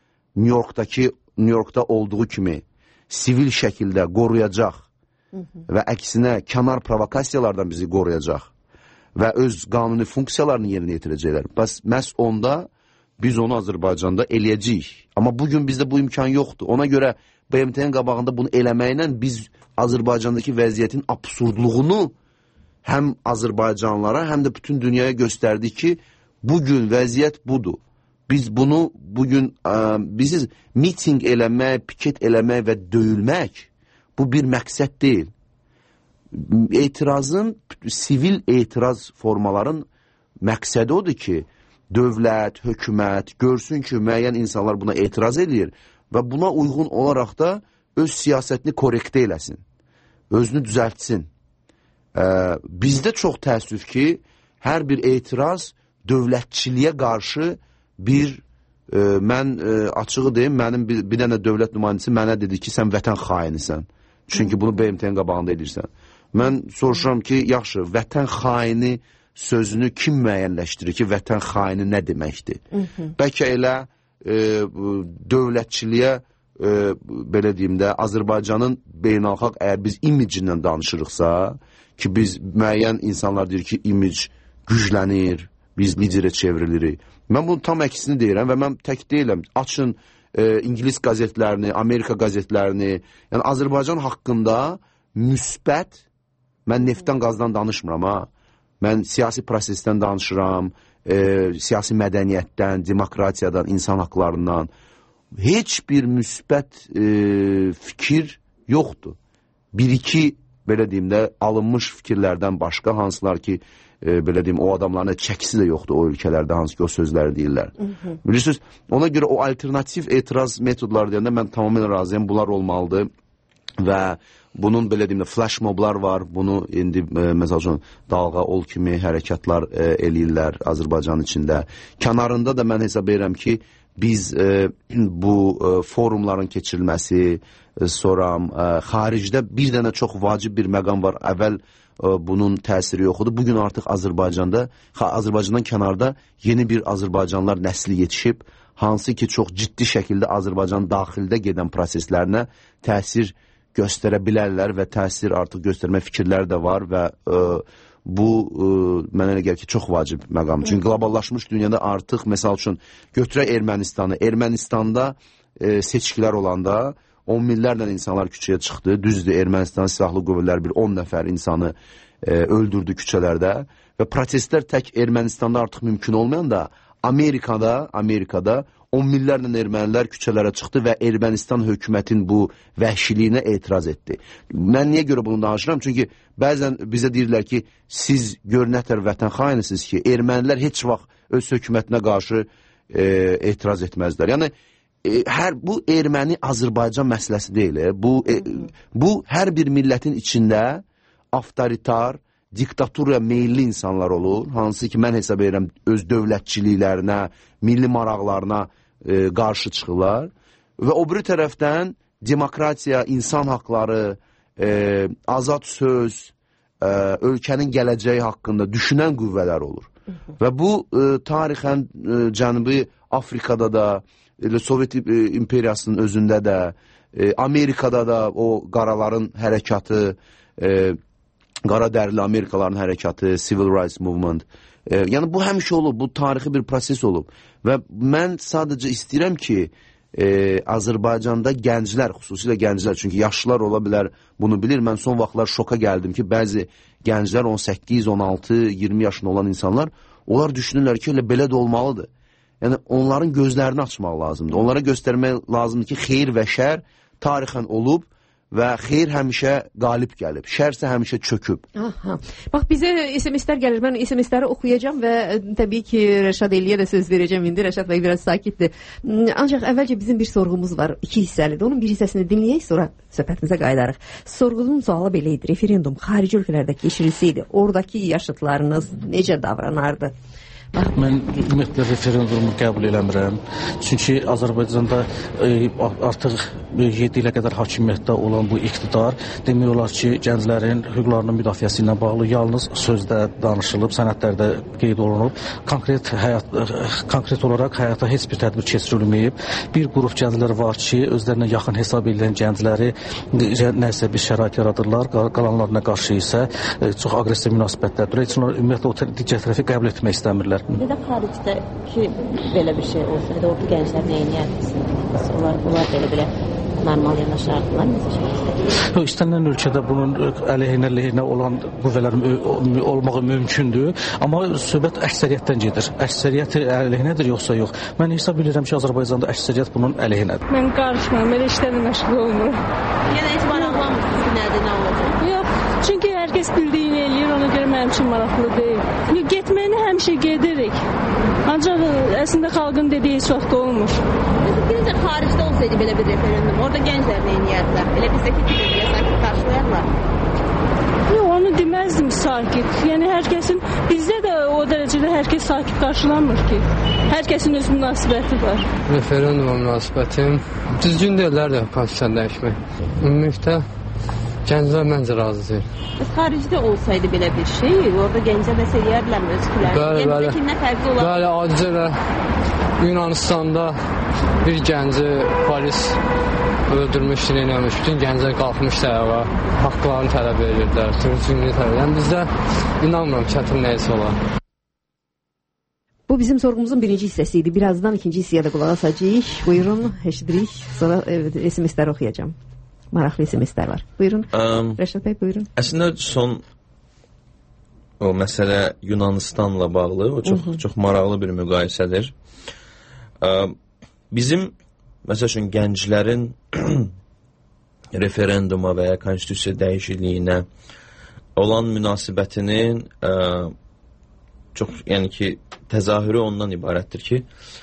New Yorkda olduğu kimi sivil şəkildə qoruyacaq və əksinə kənar provokasiyalardan bizi qoruyacaq və öz qanuni funksiyalarını yerinə yetirəcəklər. Bəs məhz onda biz onu Azərbaycanda eləyəcəyik. Amma bugün bizdə bu imkan yoxdur. Ona görə BMT-nin qabağında bunu eləməklə biz Azərbaycandakı vəziyyətin absurdluğunu həm Azərbaycanlılara, həm də bütün dünyaya göstərdik ki, bugün vəziyyət budur. Biz bunu bugün, bizi miting eləmək, piket eləmək və döyülmək, bu bir məqsəd deyil. Etirazın, sivil etiraz formaların məqsədi odur ki, dövlət, hökumət görsün ki, müəyyən insanlar buna etiraz edir və buna uyğun olaraq da öz siyasətini korrektə eləsin, özünü düzəltsin. Bizdə çox təəssüf ki, hər bir etiraz dövlətçiliyə qarşı bir, mən açığı deyim, mənim bir dənə dövlət nümayəndəsi mənə dedi ki, sən vətən xainisən. Çünki bunu BMT-nin qabağında edirsən. Mən soruşuram ki, yaxşı, vətən xaini sözünü kim müəyyənləşdirir ki, vətən xaini nə deməkdir? Bəlkə elə dövlətçiliyə, belə deyim də, Azərbaycanın beynəlxalq əgər biz imicindən danışırıqsa, ki biz müəyyən insanlar deyir ki, imic güclənir, biz liderə çevrilirik. Mən bunun tam əksini deyirəm və mən tək deyiləm. Açın İngilis qazetlərini, Amerika qazetlərini, yəni Azərbaycan haqqında müsbət, mən neftdən, qazdan danışmıram ha. Mən siyasi prosesdən danışıram, siyasi mədəniyyətdən, demokratiyadan, insan haqlarından. Heç bir müsbət fikir yoxdur. Bir-iki, belə deyim də, alınmış fikirlərdən başqa, hansılar ki, belə deyim, o adamların çəkisi də yoxdur o ölkələrdə, hansı ki, o sözləri deyirlər. Bilirsiniz, ona görə o alternativ etiraz metodları deyəndə mən tamamilə razıyam, bunlar olmalıdır və bunun, belə deyim də, flash moblar var, bunu indi, məsəl üçün, dalğa ol kimi hərəkatlar eləyirlər Azərbaycan içində. Kənarında da mən hesab edirəm ki, biz bu forumların keçirilməsi, sonra xaricdə bir dənə çox vacib bir məqam var. Əvvəl bunun təsiri yoxdur. Bugün artıq Azərbaycandan kənarda yeni bir Azərbaycanlılar nəsli yetişib, hansı ki çox ciddi şəkildə Azərbaycan daxildə gedən proseslərinə təsir göstərə bilərlər və təsir artıq göstərmə fikirləri də var və bu mənə elə gəlir ki, çox vacib məqam. Çünki qloballaşmış dünyada artıq, məsəl üçün, götürək Ermənistanı. Ermənistanda seçkilər olanda 10 minlərlə insanlar küçəyə çıxdı. Düzdür, Ermənistan silahlı qüvvələr bir 10 nəfər insanı öldürdü küçələrdə və protestlər tək Ermənistanda artıq mümkün olmayan da Amerikada 10 minlərlə ermənilər küçələrə çıxdı və Ermənistan hökumətin bu vəhşiliyinə etiraz etdi. Mən niyə görə bunu danışıram? Çünki bəzən bizə deyirlər ki, siz görünətər vətən xainisiniz ki, ermənilər heç vaxt öz hökumətinə qarşı etiraz etməzlər. Yəni, bu Erməni-Azərbaycan məsələsi deyil. Bu hər bir millətin içində avtoritar, diktaturaya meyilli insanlar olur, hansı ki mən hesab edirəm öz dövlətçiliklərinə, milli maraqlarına qarşı çıxırlar və o biri tərəfdən demokratiya, insan haqları, azad söz, ölkənin gələcəyi haqqında düşünən qüvvələr olur. Və bu tarixən Cənubi Afrikada da, Sovet imperiyasının özündə də, Amerikada da o qaraların hərəkatı, qara dərili Amerikaların hərəkatı, Civil Rights Movement, yəni bu həmişə olub, bu tarixi bir proses olub və mən sadəcə istəyirəm ki, Azərbaycanda gənclər, xüsusilə gənclər, çünki yaşlılar ola bilər, bunu bilir, mən son vaxtlar şoka gəldim ki, bəzi gənclər 18, 16, 20 yaşında olan insanlar, onlar düşünürlər ki, belə də olmalıdır. Yəni, onların gözlərini açmaq lazımdır. Onlara göstərmək lazımdır ki, xeyir və şər tarixən olub və xeyir həmişə qalib gəlib, şərsə həmişə çöküb. Aha. Bax, bizə SMS-lər gəlir, mən SMS-ləri oxuyacağım və təbii ki, Rəşad Eliyə də söz verəcəm indi, Rəşad bəy biraz sakitdir. Ancaq əvvəlcə bizim bir sorğumuz var, 2 hissəlidir, onun bir hissəsini dinləyək, sonra söhbətimizə qayıdarıq. Sorğunun sualı belə idi, referendum xarici ölkələrdə keçirilsəydi, oradakı yaşıtlarınız necə davranardı? Mən ümumiyyətlə referendumu qəbul eləmirəm. Çünki Azərbaycanda artıq 7 ilə qədər hakimiyyətdə olan bu iqtidar demək olar ki, gənclərin hüquqlarının müdafiəsi ilə bağlı yalnız sözdə danışılıb, sənədlərdə qeyd olunub. Konkret olaraq həyata heç bir tədbir keçirilməyib. Bir qrup gənclər var ki, özlərinə yaxın hesab edilən gəncləri nəsə bir şərait yaradırlar, qalanlarına qarşı isə çox aqressiv münasibətlərdir. Heç onlar ümumiyyətlə o digər tərəfi qəbul etmək istəmirlər. Bir də xaricdəki belə bir şey olsaydı, orada gənclər nə edərdiniz? Onlar belə normal yanaşardılar, necə İstənilən ölkədə bunun əleyhinə olan qüvvələrin olmağı mümkündür, amma söhbət əksəriyyətdən gedir. Əksəriyyət əleyhinədir, yoxsa yox? Mən hesab edirəm ki, Azərbaycanda əksəriyyət bunun əleyhinədir. Mən qarışmam, elə işlərlə məşğul olmuram. Yəni heç maraqlanmırsınız nədir, nə olacaq? Yox, çünki hər kəs bildiyini eləyir, ona görə mənim üçün maraqlı deyil. Getməyini həmişə gedirik. Ancaq əslində xalqın dediyi heç vaxt olmur. Bizcə xaricdə olsaydı belə bir referendum, orada gənclər nə edərdilər? Elə bizdə ki, sakit qarşılayarlar. Yox, onu deməzdim sakit. Yəni hər kəsin, bizdə də o dərəcədə hər kəs sakit qarşılanmır ki. Hər kəsin öz münasibəti var. Referenduma münasibətim düzgün deyirlər də konstitusiyanı dəyişmək. Ümumilikdə gənclər məncə razı deyil. Xaricdə olsaydı belə bir şey, orada gəncə nəsə eləyərlərmi öz fikirlərini? Yəni bizəkindən fərqli olar. Bəli, adicə Yunanistanda bir gənci polis öldürmüşdür, eləmiş. Bütün gənclər qalxmışlar ayağa, haqqlarını tələb edirlər, sürücülüyünü tələb edirlər. Yəni bizdə inanmıram çətin nəyəsə olar. Bu bizim sorğumuzun birinci hissəsi idi. Birazdan ikinci hissəyə də qulaq asacağıq. Buyurun, eşidirik. Sonra SMS-ləri oxuyacağım. Maraqlı SMS-lər var. Buyurun. Rəşad bəy, buyurun. Əslində son o məsələ Yunanistanla bağlı, o çox maraqlı bir müqayisədir. Bizim, məsəl üçün, gənclərin referenduma və ya konstitusiya dəyişikliyinə olan münasibətinin çox, yəni ki, təzahürü ondan ibarətdir ki,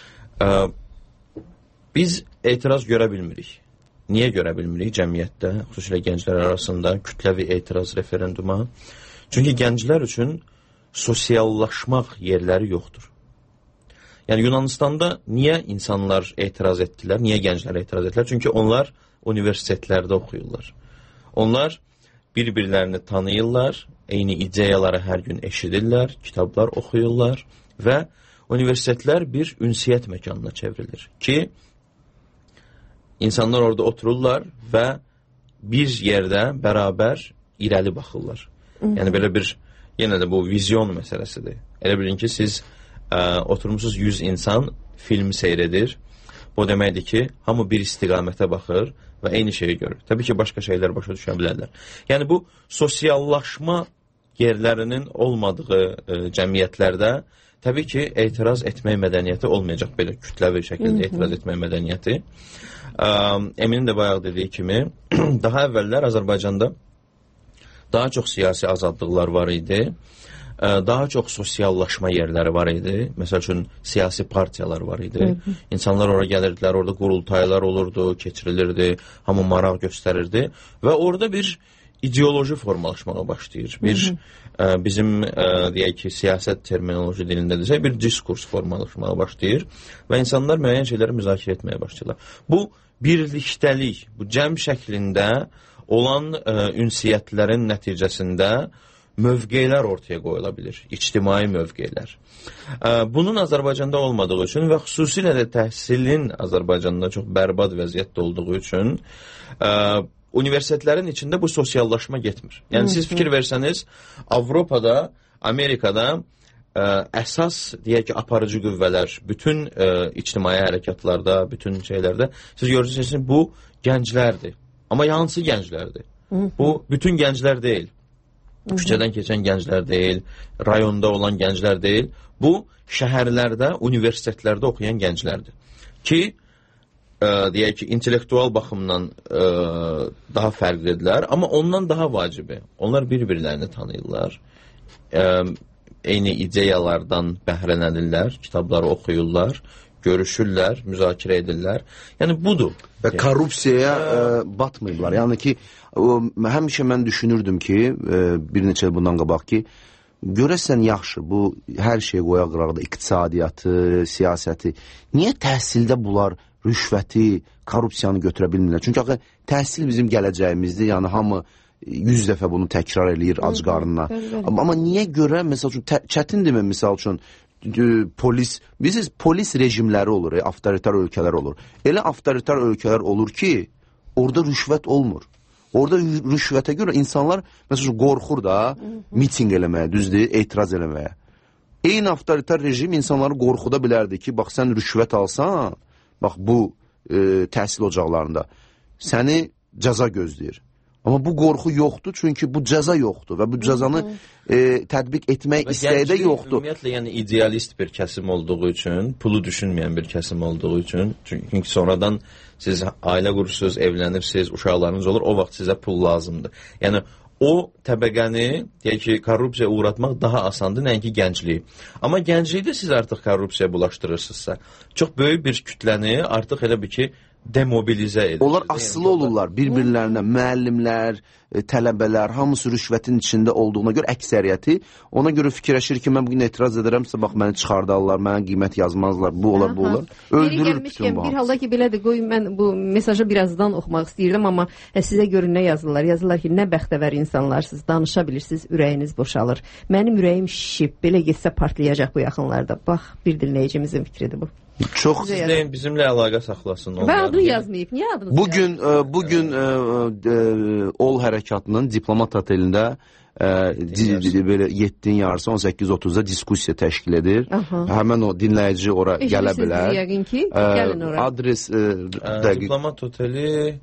biz etiraz görə bilmirik. Niyə görə bilmirik cəmiyyətdə, xüsusilə gənclər arasında kütləvi etiraz referenduma? Çünki gənclər üçün sosiallaşmaq yerləri yoxdur. Yəni Yunanistanda niyə insanlar etiraz etdilər, niyə gənclər etiraz etdilər? Çünki onlar universitetlərdə oxuyurlar. Onlar bir-birlərini tanıyırlar, eyni ideyaları hər gün eşidirlər, kitablar oxuyurlar və universitetlər bir ünsiyyət məkanına çevrilir ki, İnsanlar orada otururlar və bir yerdə bərabər irəli baxırlar. Yəni belə bir, yenə də bu vizyon məsələsidir. Elə bilin ki, siz oturmuşsunuz 100 insan filmi seyredir. Bu deməkdir ki, hamı bir istiqamətə baxır və eyni şeyi görür. Təbii ki, başqa şeylər başa düşə bilərlər. Yəni bu sosiallaşma yerlərinin olmadığı cəmiyyətlərdə təbii ki, etiraz etmək mədəniyyəti olmayacaq, belə kütləvi şəkildə etiraz etmək mədəniyyəti. Eminin də bayaq dediyi kimi, daha əvvəllər Azərbaycanda daha çox siyasi azadlıqlar var idi, daha çox sosiallaşma yerləri var idi. Məsəl üçün, siyasi partiyalar var idi. İnsanlar ora gəlirdilər, orada qurultaylar olurdu, keçirilirdi, hamı maraq göstərirdi və orada bir ideoloji formalaşmağa başlayır. Bizim deyək ki, siyasət terminoloji dilində desə, bir diskurs formalaşmağa başlayır və insanlar müəyyən şeyləri müzakirə etməyə başlayırlar. Bu birlikdəlik, bu cəm şəklində olan ünsiyyətlərin nəticəsində mövqeylər ortaya qoyula bilir, ictimai mövqeylər. Bunun Azərbaycanda olmadığı üçün və xüsusilə də təhsilin Azərbaycanda çox bərbad vəziyyətdə olduğu üçün universitetlərin içində bu sosiallaşma getmir. Yəni siz fikir versəniz, Avropada, Amerikada əsas, deyək ki, aparıcı qüvvələr, bütün ictimai hərəkatlarda, bütün şeylərdə siz görürsünüz, bu gənclərdir. Amma hansı gənclərdir? Bu bütün gənclər deyil. Küçədən keçən gənclər deyil, rayonda olan gənclər deyil. Bu, şəhərlərdə, universitetlərdə oxuyan gənclərdir. Ki, deyək ki, intellektual baxımdan daha fərqlidirlər, amma ondan daha vacibi. Onlar bir-birlərini tanıyırlar, eyni ideyalardan bəhrələnirlər, kitabları oxuyurlar, görüşürlər, müzakirə edirlər. Yəni, budur. Və korrupsiyaya batmayıblar. Yəni ki, həmişə mən düşünürdüm ki, bir neçə il bundan qabaq ki, görəsən yaxşı, bu hər şey qoya qıraqda, iqtisadiyyatı, siyasəti, niyə təhsildə bunlar rüşvəti, korrupsiyanı götürə bilmirlər? Çünki axı, təhsil bizim gələcəyimizdir, yəni hamı 100 dəfə bunu təkrar eləyir ac qarnına. Amma niyə görə, məsəl üçün, çətindir mi, məsəl üçün, polis rejimləri olur, avtoritar ölkələr olur. Elə avtoritar ölkələr olur ki, orada rüşvət olmur. Orada rüşvətə görə insanlar, məsələn, qorxur da miting eləməyə, düzdür, etiraz eləməyə. Eyni avtoritar rejim insanları qorxuda bilərdi ki, bax, sən rüşvət alsan, bax, bu təhsil ocaqlarında səni cəza gözləyir. Amma bu qorxu yoxdur, çünki bu cəza yoxdur və bu cəzanı tətbiq etmək istəyi də yoxdur. Ümumiyyətlə, yəni idealist bir kəsim olduğu üçün, pulu düşünməyən bir kəsim olduğu üçün, çünki sonradan siz ailə qurursunuz, evlənirsiniz, uşaqlarınız olur, o vaxt sizə pul lazımdır. Yəni, o təbəqəni, deyək ki, korrupsiya uğratmaq daha asandır, nəinki gəncliyi. Amma gənclikdə siz artıq korrupsiya bulaşdırırsınızsa, çox böyük bir kütləni artıq elə bir ki, demobilizə edir. Onlar asılı olurlar bir-birlərinə, müəllimlər, tələbələr, hamısı rüşvətin içində olduğuna görə əksəriyyəti ona görə fikirləşir ki, mən bugün etiraz edərəmsə, bax, məni çıxardarlar, mənə qiymət yazmazlar, bu olar, bu olar. Öldürür bütün bu. Bir halda ki, belədir, qoy, mən bu mesajı birazdan oxumaq istəyirdim, amma sizə görün nə yazırlar? Yazırlar ki, nə bəxtəvər insanlarsınız, danışa bilirsiniz, ürəyiniz boşalır. Mənim ürəyim şişib, belə getsə partlayacaq bu yaxınlarda. Bax, bir dinləyicimizin fikridir bu. Çox sizləyin bizimlə əlaqə saxlasın. Və adını yazmayıb. Niyə adını? Bugün OL hərəkatının diplomat otelində belə 7-nin yarısı 18:30-da diskussiya təşkil edir. Həmən o dinləyici ora gələ bilər. Yəqin ki, gəlin ora. Adres diplomat oteli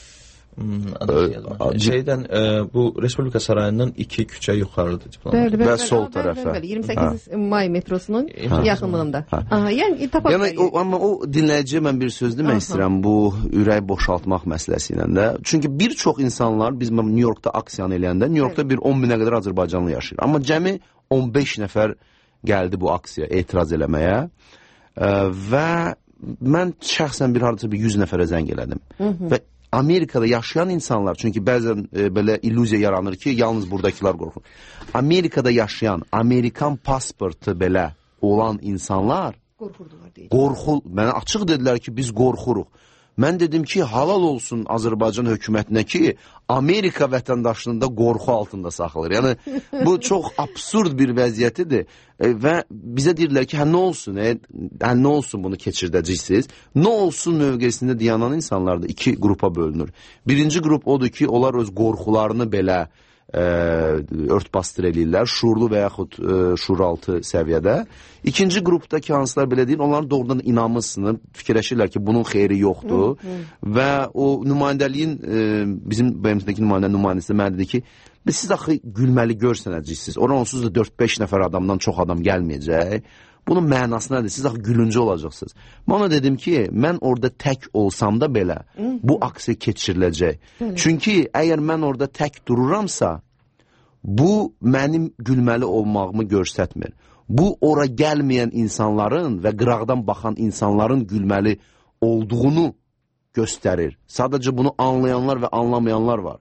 şeydən bu Respublika sarayından 2 küçə yuxarıdır diplomat. Və sol tərəfə. 28 may metrosunun yaxınlığında. Yəni tapa bilər. Amma o dinləyiciyə mən bir söz demək istəyirəm bu ürək boşaltmaq məsələsi ilə də. Çünki bir çox insanlar biz New Yorkda aksiyanı eləyəndə New Yorkda bir 10 minə qədər Azərbaycanlı yaşayır. Amma cəmi 15 nəfər gəldi bu aksiyaya etiraz eləməyə və mən şəxsən bir hardasa bir 100 nəfərə zəng elədim. Və Amerikada yaşayan insanlar, çünki bəzən belə illüziya yaranır ki, yalnız buradakılar qorxur. Amerikada yaşayan, Amerikan pasportu belə olan insanlar mənə açıq dedilər ki, biz qorxuruq. Mən dedim ki, halal olsun Azərbaycan hökumətinə ki, Amerika vətəndaşlığında qorxu altında saxlayır. Yəni, bu çox absurd bir vəziyyətidir və bizə deyirlər ki, nə olsun, nə olsun bunu keçirdəcəksiniz? Nə olsun mövqesində dayanan insanlar da 2 qrupa bölünür. Birinci qrup odur ki, onlar öz qorxularını belə örtbasdır eləyirlər, şuurlu və yaxud şuuraltı səviyyədə. İkinci qrupda ki, hansılar belə deyil, onların doğrudan inamısını fikirləşirlər ki, bunun xeyri yoxdur və o nümayəndəliyin, bizim BMT-dəki nümayəndəsi mənə dedi ki, siz axı gülməli görsənəcəksiniz, oradan onsuz da 4-5 nəfər adamdan çox adam gəlməyəcək. Bunun mənası nədir? Siz axı gülüncü olacaqsınız. Mən ona dedim ki, mən orada tək olsam da belə bu aksiya keçiriləcək. Çünki əgər mən orada tək dururamsa, bu mənim gülməli olmağımı göstərmir. Bu, ora gəlməyən insanların və qıraqdan baxan insanların gülməli olduğunu göstərir. Sadəcə bunu anlayanlar və anlamayanlar var.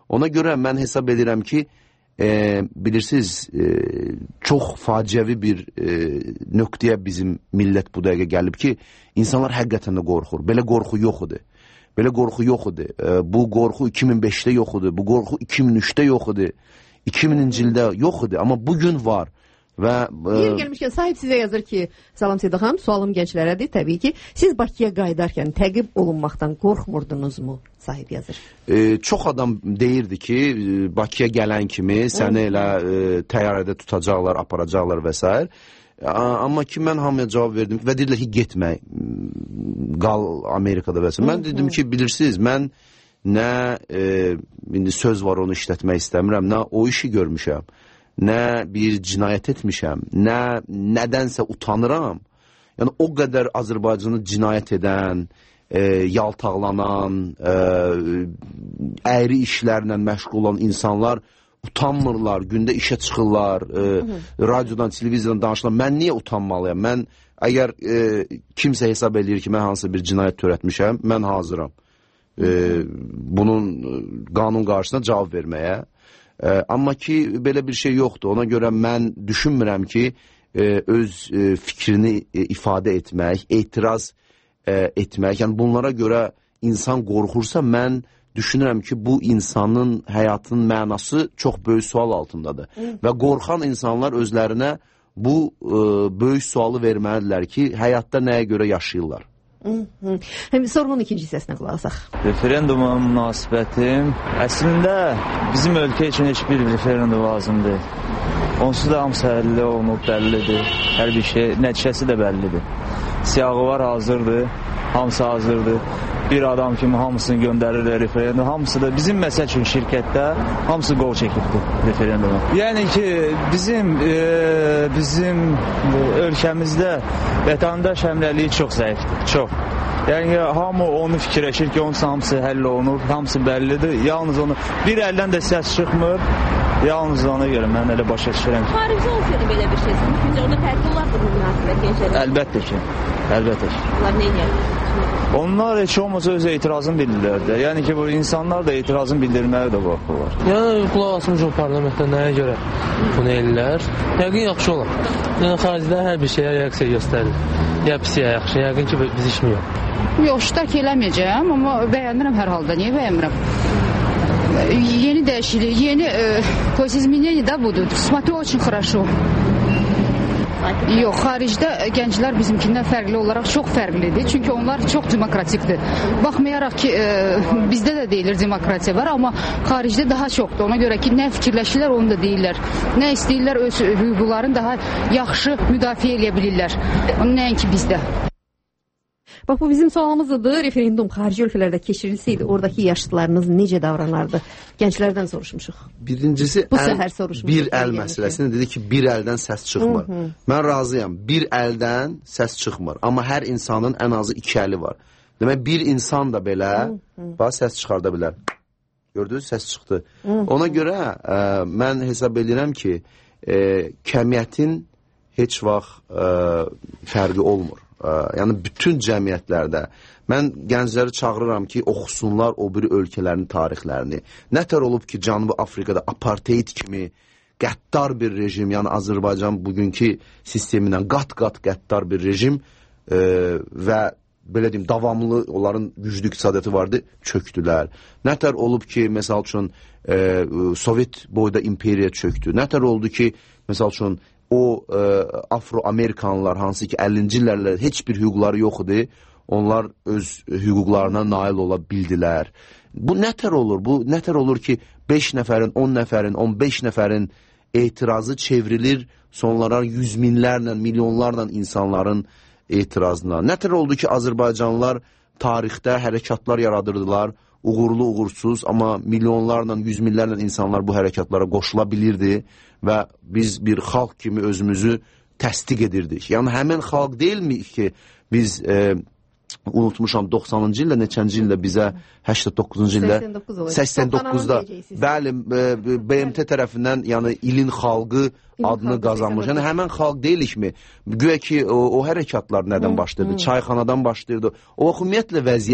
Ona görə mən hesab edirəm ki, bilirsiniz, çox faciəvi bir nöqtəyə bizim millət bu dəqiqə gəlib ki, insanlar həqiqətən də qorxur. Belə qorxu yox idi. Belə qorxu yox idi. Bu qorxu 2005-də yox idi. Bu qorxu 2003-də yox idi. 2000-ci ildə yox idi. Amma bugün var. Və yer gəlmişkən sahib sizə yazır ki, salam Seda xanım, sualım gənclərədir təbii ki. Siz Bakıya qayıdarkən təqib olunmaqdan qorxmurdunuzmu? Sahib yazır. Çox adam deyirdi ki, Bakıya gələn kimi səni elə təyyarədə tutacaqlar, aparacaqlar və s. Amma ki, mən hamıya cavab verdim və dedilər ki, getmək, qal Amerikada və s. Mən dedim ki, bilirsiniz, mən nə indi söz var onu işlətmək istəmirəm, nə o işi görmüşəm. Nə bir cinayət etmişəm, nədənsə utanıram. Yəni, o qədər Azərbaycanı cinayət edən, yaltaqlanan, əyri işlərlə məşğul olan insanlar utanmırlar, gündə işə çıxırlar, radiodan, televizordan danışırlar. Mən niyə utanmalıyam? Mən, əgər kimsə hesab edir ki, mən hansısa bir cinayət törətmişəm, mən hazıram. Bunun qanun qarşısına cavab verməyə. Amma ki, belə bir şey yoxdur. Ona görə mən düşünmürəm ki, öz fikrini ifadə etmək, etiraz etmək, yəni bunlara görə insan qorxursa, mən düşünürəm ki, bu insanın həyatının mənası çox böyük sual altındadır. Və qorxan insanlar özlərinə bu böyük sualı verməlidirlər ki, həyatda nəyə görə yaşayırlar. Sorğunun ikinci hissəsinə qulaq asaq. Referenduma münasibətim əslində bizim ölkə üçün heç bir referendum lazımdır. Onsuz da hamısı həlli olunub, bəllidir. Hər bir şey, nəticəsi də bəllidir. Siyahı var, hazırdır, hamısı hazırdır. Bir adam kimi hamısını göndərirlər referendum. Hamısı da bizim məsəl üçün şirkətdə hamısı qol çəkibdir referenduma. Yəni ki, bizim ölkəmizdə vətəndaş həmrəliyi çox zəifdir, çox. Yəni hamı onu fikirləşir ki, onun hamısı həll olunur, hamısı bəllidir. Yalnız onu bir əldən də səs çıxmır. Yalnız ona görə mən elə başa düşürəm ki, xaricdə olsaydı belə bir şey, sizin orada fərqli olardı bu münasibət gənclərə? Əlbəttə ki, əlbəttə ki. Onlar nə edir? Onlar heç olmasa öz etirazını bildirirlər. Yəni ki, bu insanlar da etirazını bildirməyə də qorxurlar. Yəni qulaq asmış o parlamentdə nəyə görə bunu ellər? Yəqin yaxşı olar. Yəni xaricdə hər bir şeyə reaksiya göstərir. Ya pis ya yaxşı, yəqin ki biz işmiyor. Yox, ştak eləməyəcəm, amma bəyənirəm hər halda. Niyə bəyənmirəm? Yeni dəyişiklik, yeni изменение da budur. Смотрю, очень хорошо. Yox, xaricdə gənclər bizimkindən fərqli olaraq çox fərqlidir. Çünki onlar çox demokratikdir. Baxmayaraq ki, bizdə də deyilir demokratiya var, amma xaricdə daha çoxdur. Ona görə ki, nə fikirləşirlər, onu da deyirlər. Nə istəyirlər, öz hüquqlarını daha yaxşı müdafiə edə bilirlər. Nəinki bizdə. Bax, bu bizim sualımızdır. Referendum xarici ölkələrdə keçirilsəydi, oradakı yaşlılarınız necə davranardı? Gənclərdən soruşmuşuq. Birincisi, bir əl məsələsini dedi ki, bir əldən səs çıxmır. Mən razıyam, bir əldən səs çıxmır. Amma hər insanın ən azı iki əli var. Demək, bir insan da belə səs çıxarda bilər. Gördünüz, səs çıxdı. Ona görə mən hesab edirəm ki, kəmiyyətin heç vaxt fərqi olmur. Yəni bütün cəmiyyətlərdə mən gəncləri çağırıram ki, oxusunlar o biri ölkələrin tarixlərini. Nətər olub ki, Cənubi Afrikada apartheid kimi qəddar bir rejim, yəni Azərbaycan bugünkü sistemindən qat-qat qəddar bir rejim və belə deyim, davamlı onların güclü iqtisadiyyatı vardı, çöktülər. Nətər olub ki, məsəl üçün Sovet boyda imperiya çöktü. Nətər oldu ki, məsəl üçün o Afro-Amerikanlılar hansı ki 50-ci illərlə heç bir hüquqları yox idi, onlar öz hüquqlarına nail ola bildilər. Bu nətər olur? Bu nətər olur ki 5 nəfərin, 10 nəfərin, 15 nəfərin etirazı çevrilir sonlara yüz minlərlə, milyonlarla insanların etirazına. Nətər oldu ki Azərbaycanlılar tarixdə hərəkatlar yaradırdılar, uğurlu, uğursuz, amma milyonlarla, yüz minlərlə insanlar bu hərəkatlara qoşula bilirdi və biz bir xalq kimi özümüzü təsdiq edirdik. Yəni həmin xalq deyilmi ki, biz unutmuşam 90-cı ildə, neçənci ildə bizə 89-cu ildə 89-da bəli, BMT tərəfindən yəni ilin xalqı adını qazanmış. Yəni həmən xalq deyilikmi? Güya ki o hərəkatlar nədən başlayırdı? Çayxanadan başlayırdı. O ümumiyyətlə vəziyyət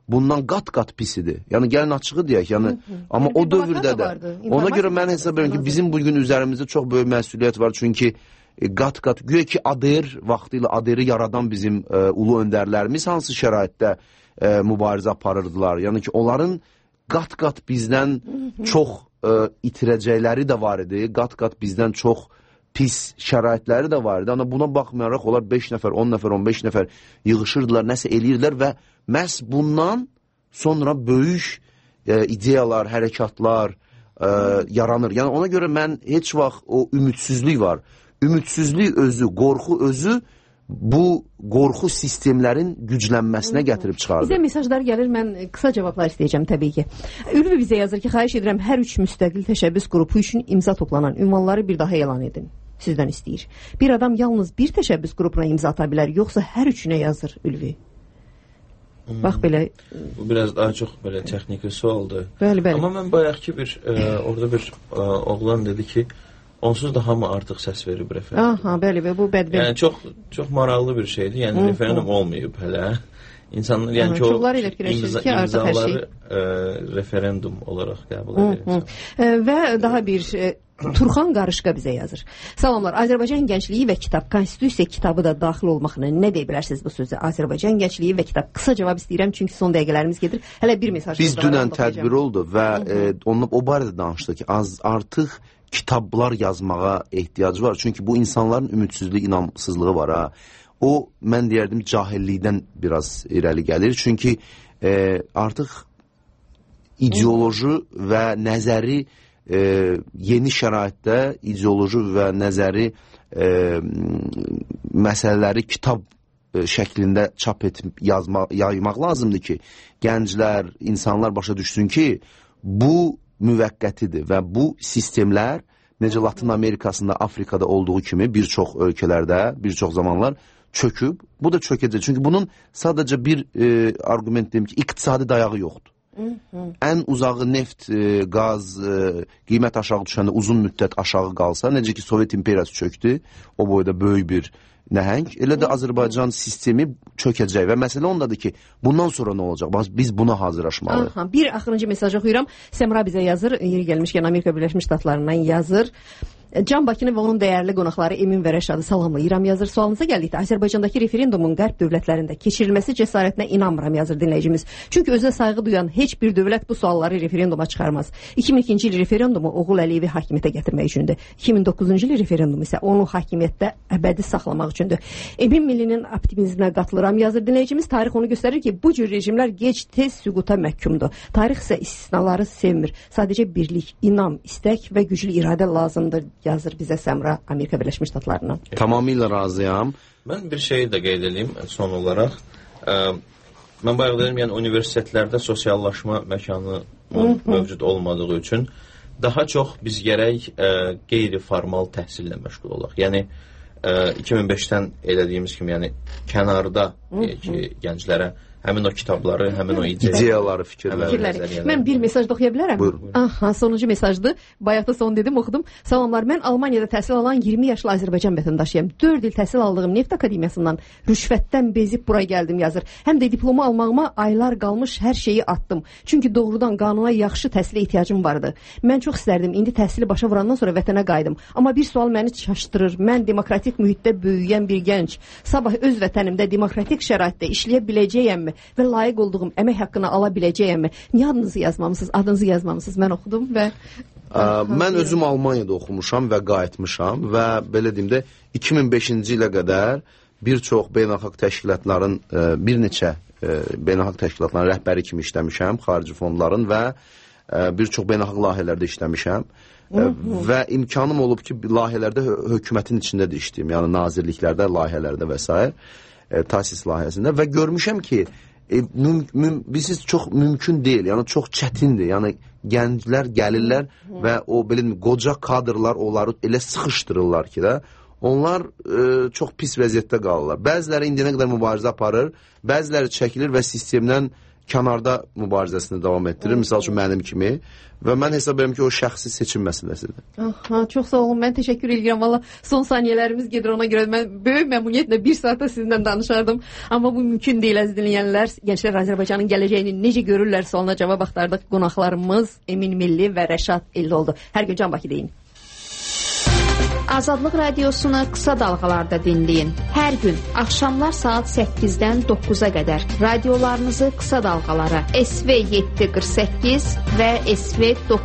bundan qat-qat pis idi. Yəni gəlin açığı deyək, yəni amma o dövrdə də ona görə mən hesab edirəm ki, bizim bu gün üzərimizdə çox böyük məsuliyyət var, çünki qat-qat güya ki ADR vaxtilə ADR-i yaradan bizim ulu öndərlərimiz hansı şəraitdə mübarizə aparırdılar. Yəni ki, onların qat-qat bizdən çox itirəcəkləri də var idi, qat-qat bizdən çox pis şəraitləri də var idi. Amma buna baxmayaraq onlar 5 nəfər, 10 nəfər, 15 nəfər yığışırdılar, nəsə eləyirdilər və məhz bundan sonra böyük ideyalar, hərəkatlar yaranır. Yəni ona görə mən heç vaxt o ümidsizlik var. Ümidsizlik özü, qorxu özü bu qorxu sistemlərin güclənməsinə gətirib çıxardır. Bizə mesajlar gəlir, mən qısa cavablar istəyəcəm təbii ki. Ülvi bizə yazır ki, xahiş edirəm hər 3 müstəqil təşəbbüs qrupu üçün imza toplanan ünvanları bir daha elan edin. Sizdən istəyir. Bir adam yalnız bir təşəbbüs qrupuna imza ata bilər, yoxsa hər üçünə yazır Ülvi. Bax belə. Bu biraz daha çox belə texniki sualdır. Bəli. Amma mən bayaqki orada bir oğlan dedi ki, onsuz da hamı artıq səs verib referendum. Aha, bəli, bu bədbəxt. Yəni çox maraqlı bir şeydir. Yəni referendum olmayıb hələ. İnsanlar, yəni ki, o imzaları referendum olaraq qəbul edir. Və daha bir Turxan Qarışqa bizə yazır. Salamlar, Azərbaycan gəncliyi və kitab, konstitusiya kitabı da daxil olmaqla nə deyə bilərsiniz bu sözü? Azərbaycan gəncliyi və kitab. Qısa cavab istəyirəm, çünki son dəqiqələrimiz gedir. Hələ bir mesaj. Biz dünən tədbir oldu və o barədə danışdıq ki, artıq kitablar yazmağa ehtiyac var. Çünki bu insanların ümidsizliyi, inamsızlığı var ha. O, mən deyərdim, cahillikdən biraz irəli gəlir. Çünki artıq ideoloji və nəzəri yeni şəraitdə ideoloji və nəzəri məsələləri kitab şəklində çap etib yaymaq lazımdır ki, gənclər, insanlar başa düşsün ki, bu müvəqqətidir və bu sistemlər necə Latin Amerikasında, Afrikada olduğu kimi bir çox ölkələrdə, bir çox zamanlar çöküb, bu da çökəcək. Çünki bunun sadəcə bir argument deyim ki, iqtisadi dayağı yoxdur. Ən uzağı neft, qaz, qiymət aşağı düşəndə uzun müddət aşağı qalsa, necə ki Sovet imperiyası çöktü, o boyda böyük bir nəhəng, elə də Azərbaycan sistemi çökəcək və məsələ ondadır ki, bundan sonra nə olacaq? Biz buna hazırlaşmalıyıq. Bir axırıncı mesaj oxuyuram. Semra bizə yazır, yeri gəlmişkən Amerika Birləşmiş Ştatlarından yazır. Can Bakını və onun dəyərli qonaqları Emin və Rəşadı salamlayıram yazır. Sualınıza gəldikdə Azərbaycandakı referendumun qərb dövlətlərində keçirilməsi cəsarətinə inanmıram yazır dinləyicimiz. Çünki özünə sayğı duyan heç bir dövlət bu sualları referenduma çıxarmaz. 2002-ci il referendumu Oğul Əliyevi hakimiyyətə gətirmək üçündür. 2009-cu il referendum isə onu hakimiyyətdə əbədi saxlamaq üçündür. Emin Millinin optimizminə qatılıram yazır dinləyicimiz. Tarix onu göstərir ki, bu cür rejimlər gec-tez süquta məhkumdur. Tarix isə istisnaları sevmir. Sadəcə birlik, inam, istək və güclü iradə lazımdır yazır bizə Səmra Amerika Birləşmiş Ştatlarından. Tamamilə razıyam. Mən bir şeyi də qeyd edeyim son olaraq. Mən bayaq dedim, yəni universitetlərdə sosiallaşma məkanı mövcud olmadığı üçün daha çox biz gərək qeyri-formal təhsillə məşğul olaq. Yəni 2005-dən elədiyimiz kimi, yəni kənarda ki, gənclərə həmin o kitabları, həmin o ideyaları, fikirləri. Mən bir mesaj da oxuya bilərəm? Buyurun. Aha, sonuncu mesajdır. Bayaqda son dedim, oxudum. Salamlar, mən Almaniyada təhsil alan 20 yaşlı Azərbaycan vətəndaşıyam. 4 il təhsil aldığım Neft Akademiyasından rüşvətdən bezib bura gəldim yazır. Həm də diplomu almağıma aylar qalmış hər şeyi atdım. Çünki doğrudan qanuna yaxşı təhsilə ehtiyacım vardı. Mən çox istərdim, indi təhsili başa vurandan sonra vətənə qayıdım. Amma bir sual məni çaşdırır. Mən demokratik mühitdə böyüyən bir gənc. Sabah öz vətənimdə demokratik şəraitdə işləyə biləcəyəmmi? Və layiq olduğum əmək haqqını ala biləcəyəmmi? Niyə adınızı yazmamısınız? Adınızı yazmamısınız. Mən oxudum və... Mən özüm Almaniyada oxumuşam və qayıtmışam və belə deyim də 2005-ci ilə qədər bir çox beynəlxalq təşkilatların, bir neçə beynəlxalq təşkilatların rəhbəri kimi işləmişəm, xarici fondların və bir çox beynəlxalq layihələrdə işləmişəm. Və imkanım olub ki, layihələrdə hökumətin içində də işləyim, yəni nazirliklərdə, layihələrdə və s. Tasis layihəsində və görmüşəm ki, bilirsiniz, çox mümkün deyil, yəni çox çətindir. Yəni gənclər gəlirlər və o belə qoca kadrlar onları elə sıxışdırırlar ki də, onlar çox pis vəziyyətdə qalırlar. Bəziləri indiyənə qədər mübarizə aparır, bəziləri çəkilir və sistemdən kənarda mübarizəsini davam etdirir. Misal üçün mənim kimi və mən hesab edirəm ki, o şəxsi seçim məsələsidir. Aha, çox sağ olun. Mən təşəkkür edirəm. Valla son saniyələrimiz gedir, ona görə mən böyük məmnuniyyətlə bir saata sizinlə danışardım. Amma bu mümkün deyil, əziz dinləyənlər. Gənclər Azərbaycanın gələcəyini necə görürlər sualına cavab axtardıq. Qonaqlarımız Emin Milli və Rəşad Elloğlu. Hər gün Can Bakı deyin. Azadlıq radiosunu qısa dalğalarda dinləyin. Hər gün axşamlar saat 8-dən 9-a qədər radiolarınızı qısa dalğalara SV 748 və SV 9